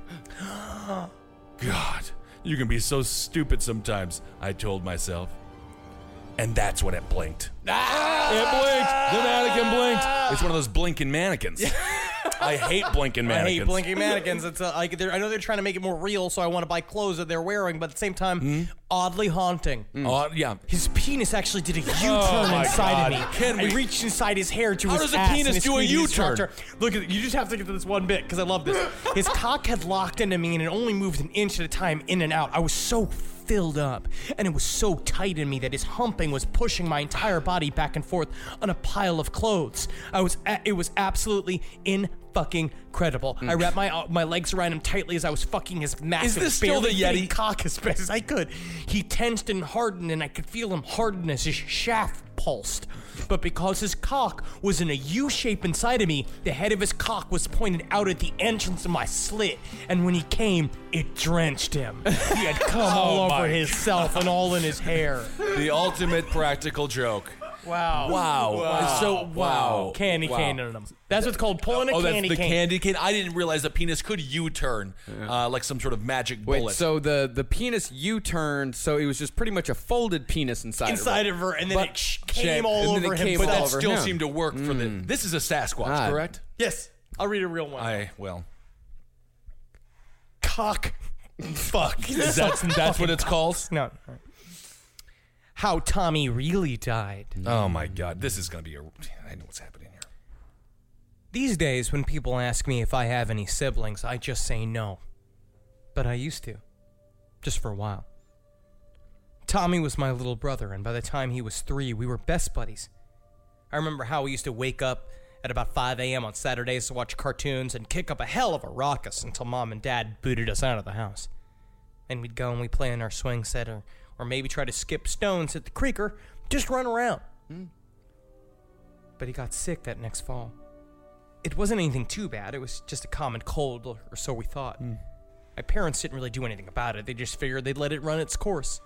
God, you can be so stupid sometimes, I told myself. And that's when it blinked. Ah! It blinked. The mannequin blinked. It's one of those blinking mannequins. I hate blinking mannequins. I hate blinking mannequins. It's uh, like I know they're trying to make it more real, so I want to buy clothes that they're wearing, but at the same time, mm. oddly haunting. Mm. Uh, yeah, his penis actually did a U-turn oh inside God. of me. Can we... I reached inside his hair to How his does a ass. penis do a U-turn? Look at you. Just have to get to this one bit because I love this. His cock had locked into me, and it only moved an inch at a time, in and out. I was so filled up, and it was so tight in me that his humping was pushing my entire body back and forth on a pile of clothes. I was, a- it was absolutely in fucking credible. Mm. I wrapped my uh, my legs around him tightly as I was fucking his massive, Is this still the Yeti? Cock as best as I could. He tensed and hardened, and I could feel him harden as his shaft pulsed. But because his cock was in a U shape inside of me, the head of his cock was pointed out at the entrance of my slit, and when he came, it drenched him. He had cum oh all over my himself and all in his hair. The ultimate practical joke. Wow. Wow. Wow. So, wow. Candy wow. cane in them. That's what's called pulling a oh, candy that's the cane. candy cane? I didn't realize the penis could U-turn, yeah. uh, like some sort of magic Wait, bullet. so the, the penis U-turned, so it was just pretty much a folded penis inside, inside of her. of her, and then but it sh- came all and over it him. came but all that over still him. seemed to work mm. for the... This is a Sasquatch, ah. correct? Yes. I'll read a real one. I, well... Cock. Fuck. Is that, that's what it's called? No. How Tommy really died. Oh my God, this is going to be a... I know what's happening here. These days, when people ask me if I have any siblings, I just say no. But I used to. Just for a while. Tommy was my little brother, and by the time he was three, we were best buddies. I remember how we used to wake up at about five a.m. on Saturdays to watch cartoons and kick up a hell of a ruckus until Mom and Dad booted us out of the house. And we'd go and we'd play in our swing set or, or maybe try to skip stones at the creek or just run around. Mm. But he got sick that next fall. It wasn't anything too bad. It was just a common cold, or, or so we thought. Mm. My parents didn't really do anything about it. They just figured they'd let it run its course.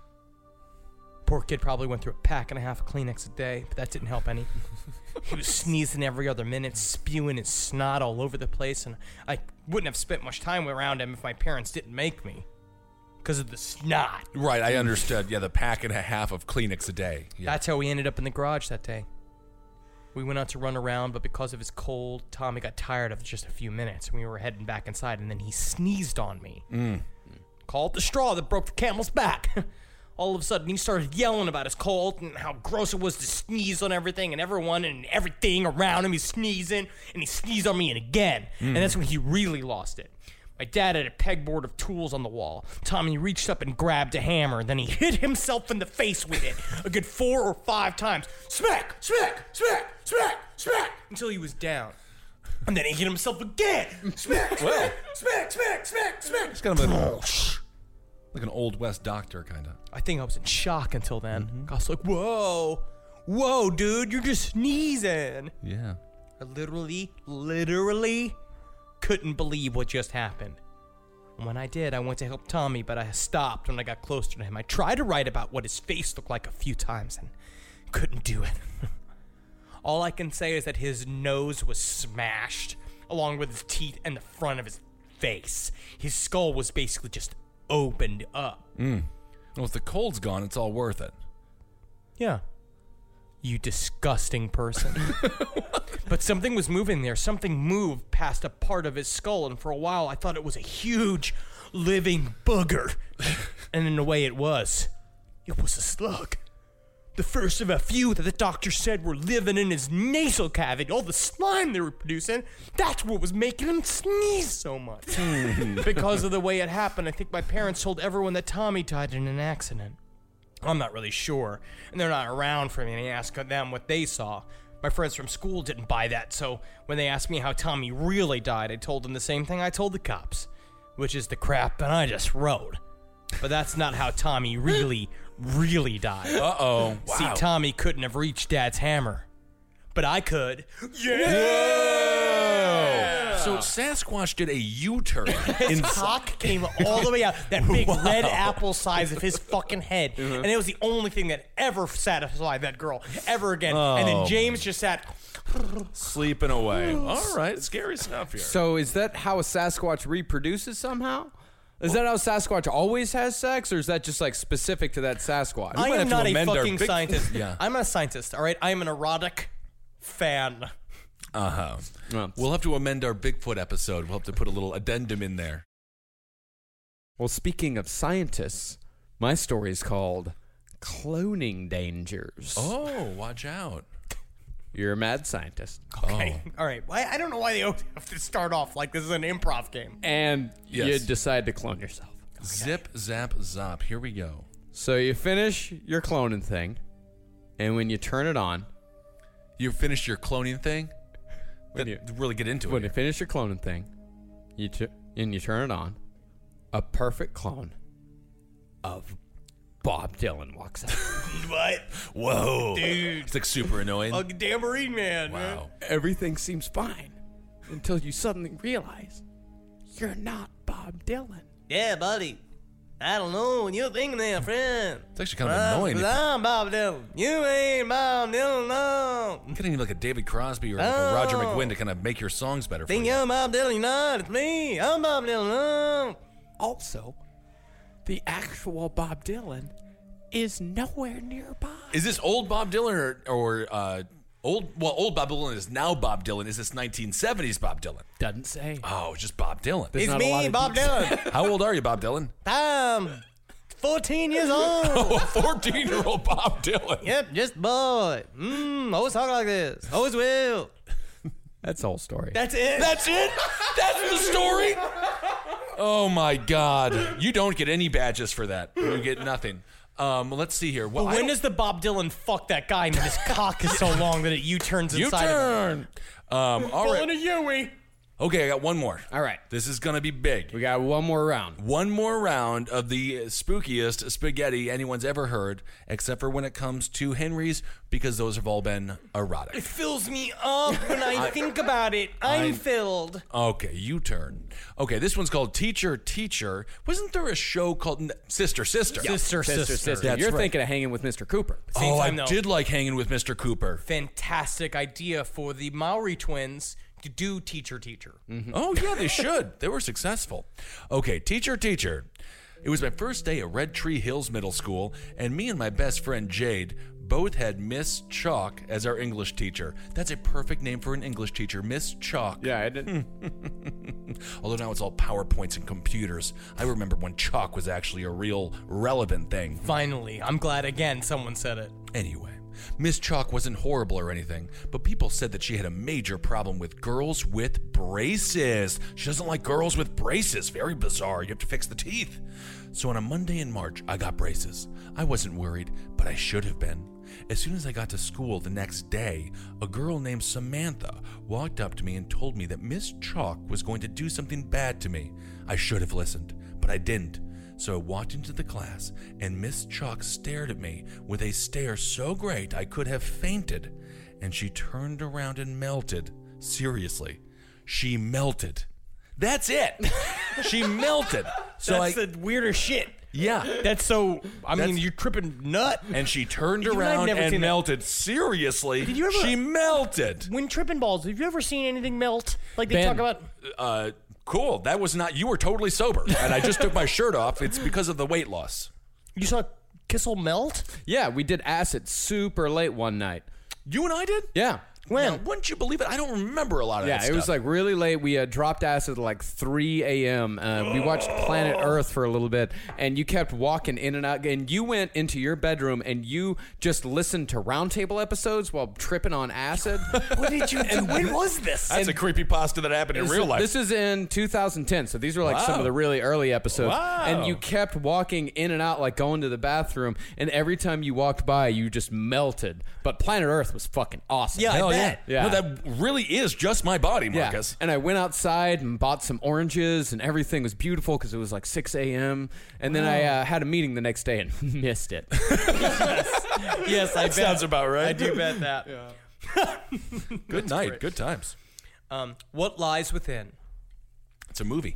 Poor kid probably went through a pack and a half of Kleenex a day, but that didn't help any. He was sneezing every other minute, spewing his snot all over the place, and I wouldn't have spent much time around him if my parents didn't make me. Because of the snot. Right, I understood. Yeah, the pack and a half of Kleenex a day. Yeah. That's how we ended up in the garage that day. We went out to run around, but because of his cold, Tommy got tired of just a few minutes, and we were heading back inside, and then he sneezed on me. Mm. Called the straw that broke the camel's back. All of a sudden, he started yelling about his cold and how gross it was to sneeze on everything and everyone and everything around him. He's sneezing, and he sneezed on me and again. Mm. And that's when he really lost it. My dad had a pegboard of tools on the wall. Tommy reached up and grabbed a hammer. Then he hit himself in the face with it a good four or five times. Smack, smack, smack, smack, smack, until he was down. And then he hit himself again. Smack, well, smack, smack, smack, smack. It's kind of a, like an Old West doctor, kind of. I think I was in shock until then. Mm-hmm. I was like, whoa, whoa, dude, you're just sneezing. Yeah. I literally, literally couldn't believe what just happened. And when I did, I went to help Tommy, but I stopped when I got closer to him. I tried to write about what his face looked like a few times and couldn't do it. All I can say is that his nose was smashed, along with his teeth and the front of his face. His skull was basically just opened up. Mm. Well, if the cold's gone, it's all worth it. Yeah. You disgusting person. But something was moving there. Something moved past a part of his skull, and for a while I thought it was a huge, living booger. And in a way it was. It was a slug. The first of a few that the doctor said were living in his nasal cavity. All the slime they were producing, that's what was making him sneeze so much. Because of the way it happened, I think my parents told everyone that Tommy died in an accident. I'm not really sure, and they're not around for me to ask them what they saw. My friends from school didn't buy that, so when they asked me how Tommy really died, I told them the same thing I told the cops, which is the crap that I just wrote. But that's not how Tommy really, really died. Uh-oh. Wow. See, Tommy couldn't have reached Dad's hammer, but I could. Yeah! Whoa! So Sasquatch did a U-turn. His cock came all the way out, that big wow. red apple size of his fucking head. Mm-hmm. And it was the only thing that ever satisfied that girl, ever again. Oh. And then James just sat... sleeping away. All right, scary stuff here. So is that how a Sasquatch reproduces somehow? Is that how Sasquatch always has sex, or is that just like specific to that Sasquatch? I am not a fucking big... scientist. Yeah. I'm a scientist, all right? I am an erotic fan. Uh-huh. Well, we'll have to amend our Bigfoot episode. We'll have to put a little addendum in there. Well, speaking of scientists, my story is called Cloning Dangers. Oh, watch out. You're a mad scientist. Okay. Oh. All right. Well, I don't know why they always have to start off like this is an improv game. And yes. you decide to clone yourself. Okay. Zip, zap, zop. Here we go. So you finish your cloning thing, and when you turn it on... You finished your cloning thing? When you really get into when it. you finish your cloning thing, you t- and you turn it on, a perfect clone of Bob Dylan walks out. What? Whoa. Dude. It's like super annoying. A tambourine man, wow. man. Everything seems fine until you suddenly realize you're not Bob Dylan. Yeah, buddy. I don't know what you're thinking there, friend. It's actually kind of uh, annoying. I'm Bob Dylan. You ain't Bob Dylan, no. You couldn't need like a David Crosby or like oh. a Roger McGuinn to kind of make your songs better for Think you. you're Bob Dylan, you're not. It's me. I'm Bob Dylan, no. Also, the actual Bob Dylan is nowhere nearby. Is this old Bob Dylan or, or uh, old? Well, old Bob Dylan is now Bob Dylan. Is this nineteen seventies Bob Dylan? Doesn't say. Oh, it's just Bob Dylan. There's it's me, Bob Dylan. How old are you, Bob Dylan? I'm fourteen years old. Oh, fourteen-year-old Bob Dylan. Yep, just boy. Mmm, always talk like this. Always will. That's the whole story. That's it. That's it? That's the story? Oh, my God. You don't get any badges for that. You get nothing. Um, let's see here. Well, But I when don't- does the Bob Dylan fuck that guy and his cock is so long that it U-turns you inside of him? turn? Um, all Pulling right. a Yui. Okay, I got one more. All right. This is gonna be big. We got one more round. One more round of the spookiest spaghetti anyone's ever heard, except for when it comes to Henry's, because those have all been erotic. It fills me up when I think about it. I'm filled. Okay, you turn. Okay, this one's called Teacher, Teacher. Wasn't there a show called N- Sister, Sister? Sister, Sister, sister. sister. That's You're right. thinking of hanging with Mister Cooper. Same Oh, time, I though. did like hanging with Mister Cooper. Fantastic idea for the Maori twins to do Teacher, Teacher. Oh, yeah, they should. They were successful. Okay, Teacher, Teacher. It was my first day at Red Tree Hills Middle School, and me and my best friend Jade both had Miss Chalk as our English teacher. That's a perfect name for an English teacher, Miss Chalk. Yeah, I did. Although now it's all PowerPoints and computers. I remember when chalk was actually a real relevant thing. Finally, I'm glad again someone said it. Anyway, Miss Chalk wasn't horrible or anything, but people said that she had a major problem with girls with braces. She doesn't like girls with braces. Very bizarre. You have to fix the teeth. So on a Monday in March, I got braces. I wasn't worried, but I should have been. As soon as I got to school the next day, a girl named Samantha walked up to me and told me that Miss Chalk was going to do something bad to me. I should have listened, but I didn't. So I walked into the class, and Miss Chalk stared at me with a stare so great I could have fainted. And she turned around and melted. Seriously, she melted. That's it. She melted. So That's I, the weirdest shit. yeah. That's so. I mean, That's- you're tripping nut. And she turned You and I've around never and seen that. melted. Seriously, Did you ever- she melted. When tripping balls, have you ever seen anything melt? Like they Ben. talk about. Uh, cool. That was not. You were totally sober, and I just took my shirt off. It's because of the weight loss. You saw Kissel melt? Yeah, we did acid super late one night. You and I did. Yeah. When? Now, wouldn't you believe it? I don't remember a lot of Yeah, that it was stuff. like really late. We uh, dropped acid at like three a.m. Uh, we watched Planet Earth for a little bit, and you kept walking in and out. And you went into your bedroom and you just listened to roundtable episodes while tripping on acid. What did you do? When was this? That's a creepy pasta that happened in This real is- life. This is in two thousand ten, so these were like some Wow. of the really early episodes. Wow. And you kept walking in and out, like going to the bathroom, and every time you walked by, you just melted. But Planet Earth was fucking awesome. Yeah, I Hell bet. yeah. Yeah. No, that really is just my body, Yeah. Marcus. And I went outside and bought some oranges, and everything was beautiful because it was like six a.m. And then I uh, had a meeting the next day and missed it. Yes, I bet. Sounds about right. I do bet that. Good night. Good times. Um, what lies within? It's a movie.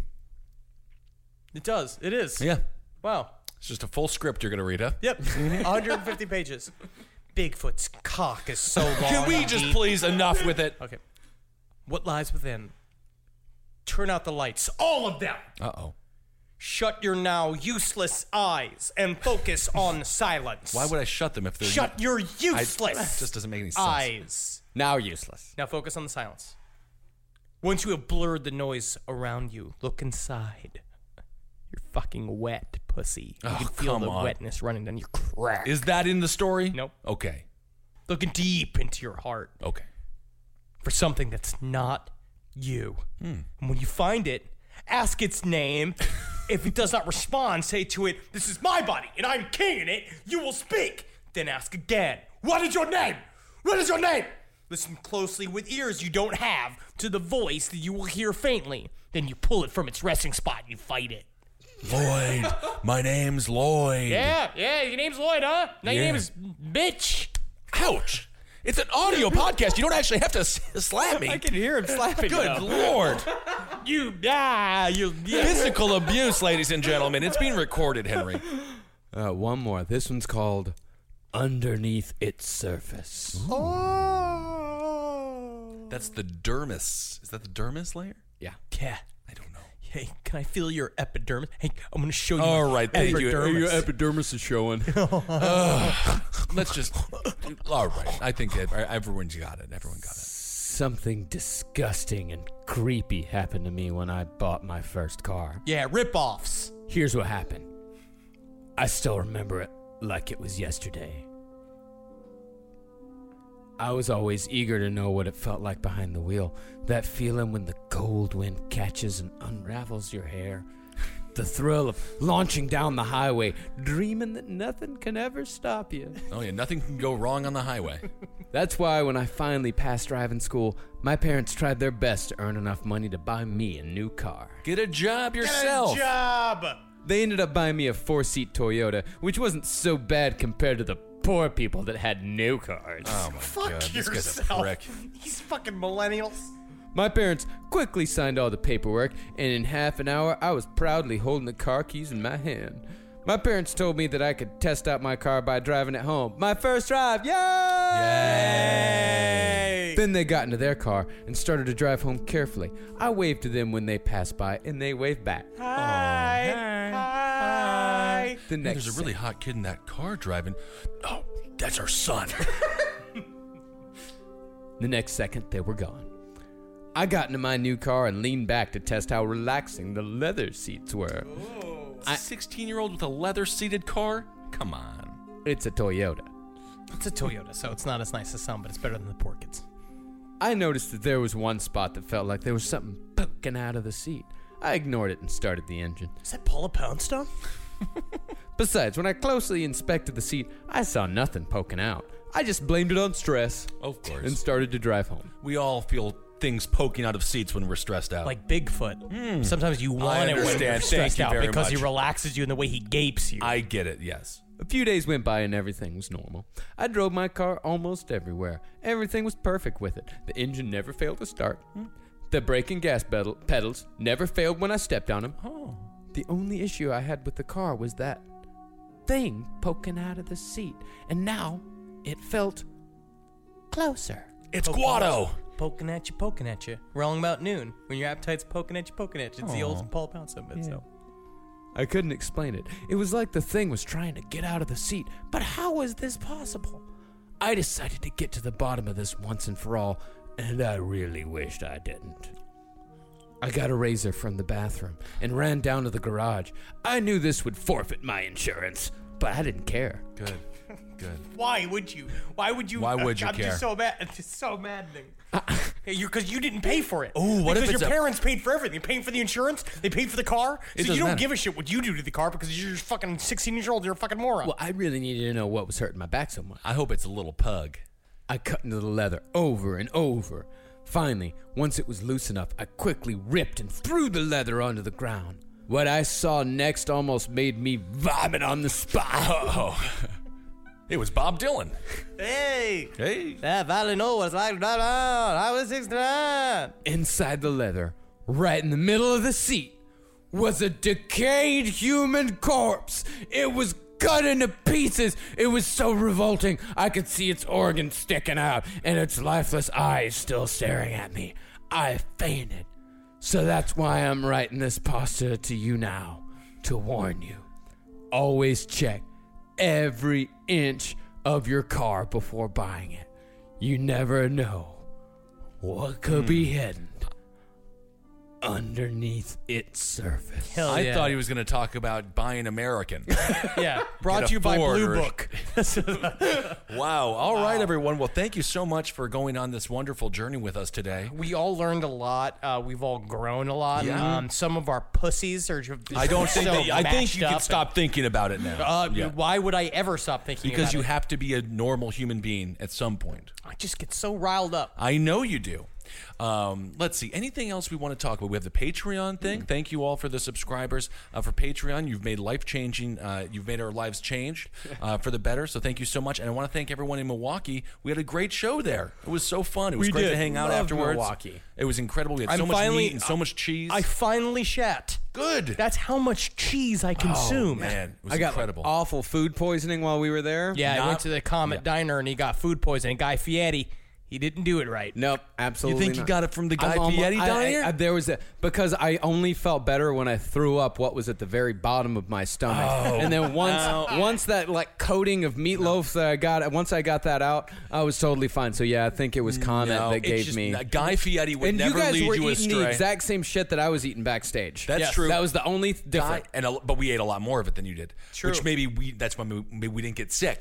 It does. It is. Yeah. Wow. It's just a full script you're going to read, huh? Yep. one hundred fifty pages. Bigfoot's cock is so long. Can we and just deep. please enough with it? Okay. What lies within? Turn out the lights. All of them. Uh-oh. Shut your now useless eyes and focus on silence. Why would I shut them if they're... Shut your I, useless it just doesn't make any sense. eyes. Now useless. Now focus on the silence. Once you have blurred the noise around you, look inside. You're fucking wet, pussy. You Oh, can feel come the on. wetness running down your crack. Is that in the story? Nope. Okay. Looking deep into your heart Okay. for something that's not you. Hmm. And when you find it, ask its name. If it does not respond, say to it, "This is my body, and I'm king in it. You will speak." Then ask again, "What is your name? What is your name?" Listen closely with ears you don't have to the voice that you will hear faintly. Then you pull it from its resting spot and you fight it. Lloyd. My name's Lloyd. Yeah, yeah, your name's Lloyd, huh? Now your Yeah. name is Bitch. Ouch. It's an audio podcast. You don't actually have to s- slap me. I can hear him slapping. Good though. Lord. You, ah, you, yeah. Physical abuse, ladies and gentlemen. It's being recorded, Henry. Uh, one more. This one's called Underneath Its Surface. Oh. That's the dermis. Is that the dermis layer? Yeah. Yeah. I don't know. Hey, can I feel your epidermis? Hey, I'm gonna show you. All my right, thank you. epidermis. Your epidermis is showing. Let's just... All right. I think that everyone's got it. Everyone got it. Something disgusting and creepy happened to me when I bought my first car. Yeah, rip-offs. Here's what happened. I still remember it like it was yesterday. I was always eager to know what it felt like behind the wheel. That feeling when the cold wind catches and unravels your hair. The thrill of launching down the highway, dreaming that nothing can ever stop you. Oh, yeah, nothing can go wrong on the highway. That's why when I finally passed driving school, my parents tried their best to earn enough money to buy me a new car. Get a job yourself. Good job. They ended up buying me a four-seat Toyota, which wasn't so bad compared to the poor people that had no cars. Oh, my Fuck God. This guy's a yourself. prick. These fucking millennials. My parents quickly signed all the paperwork, and in half an hour, I was proudly holding the car keys in my hand. My parents told me that I could test out my car by driving it home. My first drive, yay! Yay! Then they got into their car and started to drive home carefully. I waved to them when they passed by, and they waved back. Hi. Hi. The Man, next there's a really hot kid in that car driving. Oh, that's our son. The next second, they were gone. I got into my new car and leaned back to test how relaxing the leather seats were. A sixteen-year-old with a leather-seated car? Come on. It's a Toyota. It's a Toyota, so it's not as nice as some, but it's better than the poor kids. I noticed that there was one spot that felt like there was something poking out of the seat. I ignored it and started the engine. Is that Paula Poundstone? Besides, when I closely inspected the seat, I saw nothing poking out. I just blamed it on stress. Of course. And started to drive home. We all feel things poking out of seats when we're stressed out. Like Bigfoot. Sometimes you want it when understand. you're Thank stressed you out very because much. he relaxes you in the way he gapes you. I get it, yes. A few days went by and everything was normal. I drove my car almost everywhere. Everything was perfect with it. The engine never failed to start. The brake and gas pedal- pedals never failed when I stepped on them. Oh. The only issue I had with the car was that thing poking out of the seat. And now it felt closer. It's Poking Guado. Poking at you, poking at you. Wrong about noon. When your appetite's poking at you, poking at you. It's the old Paula Poundstone bit, so. I couldn't explain it. It was like the thing was trying to get out of the seat. But how was this possible? I decided to get to the bottom of this once and for all, and I really wished I didn't. I got a razor from the bathroom and ran down to the garage. I knew this would forfeit my insurance, but I didn't care. Good. Good. Why would you? Why would you? Why would you I'm care? just so mad. It's just so maddening. you because you didn't pay for it. Ooh, what if because it's your a- parents paid for everything? They paid for the insurance. They paid for the car. It so doesn't you don't matter. give a shit what you do to the car because you're just fucking sixteen years old. You're a fucking moron. Well, I really needed to know what was hurting my back so much. I hope it's a little pug. I cut into the leather over and over. Finally, once it was loose enough, I quickly ripped and threw the leather onto the ground. What I saw next almost made me vomit on the spot. Oh. It was Bob Dylan. Hey, Hey. that Valley know what's like. Blah, blah, I was sixty-nine. Inside the leather, right in the middle of the seat, was a decayed human corpse. It was cut into pieces. It was so revolting. I could see its organs sticking out and its lifeless eyes still staring at me. I fainted. So that's why I'm writing this pasta to you now, to warn you. Always check every inch of your car before buying it. You never know what could be hidden underneath its surface. Hell I yeah. thought he was going to talk about buying American. Yeah, brought Get a to you by Ford Blue or- Book. Wow. All right, everyone. Well, thank you so much for going on this wonderful journey with us today. We all learned a lot. Uh, we've all grown a lot. Yeah. Um, some of our pussies are. Just I don't think so that, I think matched you can up stop thinking about it now. Uh, Yeah. Why would I ever stop thinking? Because about you it? have to be a normal human being at some point. I just get so riled up. I know you do. Um, let's see. Anything else we want to talk about? We have the Patreon thing. Mm-hmm. Thank you all for the subscribers uh, for Patreon. You've made life changing. Uh, you've made our lives changed uh, for the better. So thank you so much. And I want to thank everyone in Milwaukee. We had a great show there. It was so fun. It was We great did. to hang out Loved afterwards. Milwaukee. It was incredible. We had I'm so much finally- meat and so much cheese. I finally shat. Good. That's how much cheese I consume. Oh, man, it was I got incredible. awful food poisoning while we were there. Yeah, I Not- went to the Comet Diner and he got food poisoning. Guy Fieri, he didn't do it right. Nope, absolutely. You think you not. got it from the Guy I'm almo- Fieri I- down I- here? I- there was a, because I only felt better when I threw up what was at the very bottom of my stomach, Oh. and then once once that like coating of meatloaf that I got, once I got that out, I was totally fine. So yeah, I think it was Comet No, that it's gave just- me. Guy Fieri would and never you guys lead were you eating astray. the exact same shit that I was eating backstage. That's Yes. true. That was the only Guy, difference. and a, but we ate a lot more of it than you did. True. Which maybe we that's why we, maybe we didn't get sick.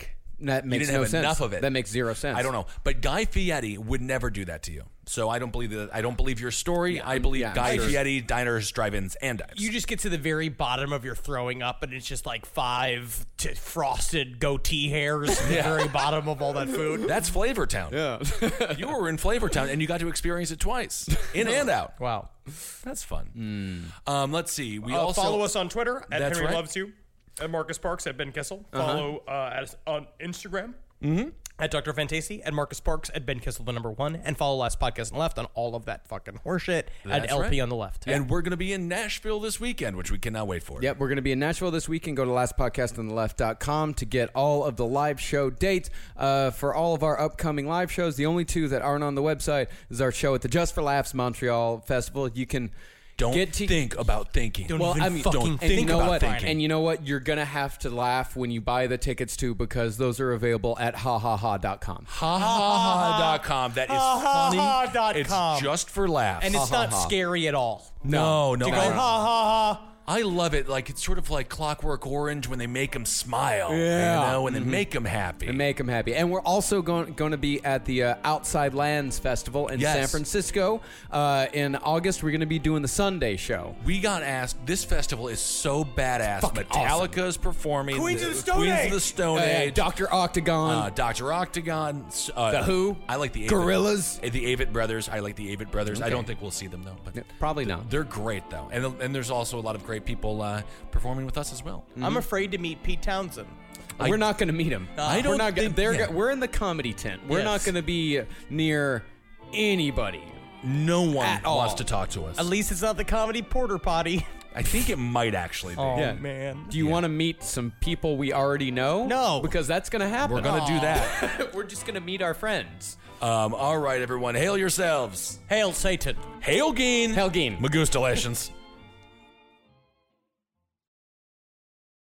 That makes didn't no have sense. enough of it. That makes zero sense. I don't know. But Guy Fieri would never do that to you. So I don't believe that. I don't believe your story. I believe yeah, I'm Guy sure. Fieri, diners, drive-ins, and dives. You just get to the very bottom of your throwing up, and it's just like five t- frosted goatee hairs at the very bottom of all that food. That's Flavortown. Yeah. You were in Flavortown, and you got to experience it twice, in and out. Wow. That's fun. Um, let's see. We Uh, also follow us on Twitter at That's Henry right. Loves You, at Marcus Parks, at Ben Kissel. Follow uh, us on Instagram. Mm-hmm. At Doctor Fantasy, at Marcus Parks, at Ben Kissel, the number one, and follow Last Podcast on the Left on all of that fucking horseshit at That's L P right. on the left. And we're going to be in Nashville this weekend, which we cannot wait for. Yep, we're going to be in Nashville this weekend. Go to last podcast on the left dot com to get all of the live show dates uh, for all of our upcoming live shows. The only two that aren't on the website is our show at the Just for Laughs Montreal Festival. You can Don't get to think about thinking. Don't well, even I mean, fucking don't and think you know about what? thinking. And you know what? You're gonna have to laugh when you buy the tickets too, because those are available at ha ha ha dot com. Ha ha ha dot com. That is Ha ha funny. ha dot It's com. just for laughs. And it's Ha, ha, not ha. scary at all. no, no. To go, I, ha ha ha. I love it. Like, it's sort of like Clockwork Orange when they make them smile. Yeah. You know, and they make them happy. And make them happy. And we're also going, going to be at the uh, Outside Lands Festival in Yes. San Francisco. Uh, in August, we're going to be doing the Sunday show. We got asked. This festival is so badass. Fucking Metallica's performing. Queens of the Stone Queens Age. of the Stone Uh, Age. Doctor Octagon. Uh, Doctor Octagon. Uh, The Who. I like the Avett, Gorillas. uh, The Avett Brothers. I like the Avett Brothers. I don't think we'll see them though. But Probably not. they're great though, and and there's also a lot of great people uh, performing with us as well. I'm afraid to meet Pete Townsend. I- we're not going to meet him. I we're don't not gonna, think- they're yeah. go- We're in the comedy tent. We're Yes. not going to be near anybody. No one At all. wants to talk to us. At least it's not the comedy porter potty. I think it might actually be. Oh, Yeah. man. Do you want to meet some people we already know? No. Because that's going to happen. We're gonna do that. We're just going to meet our friends. Um, all right, everyone, hail yourselves. Hail Satan. Hail Geen. Hail Geen. Magustalations.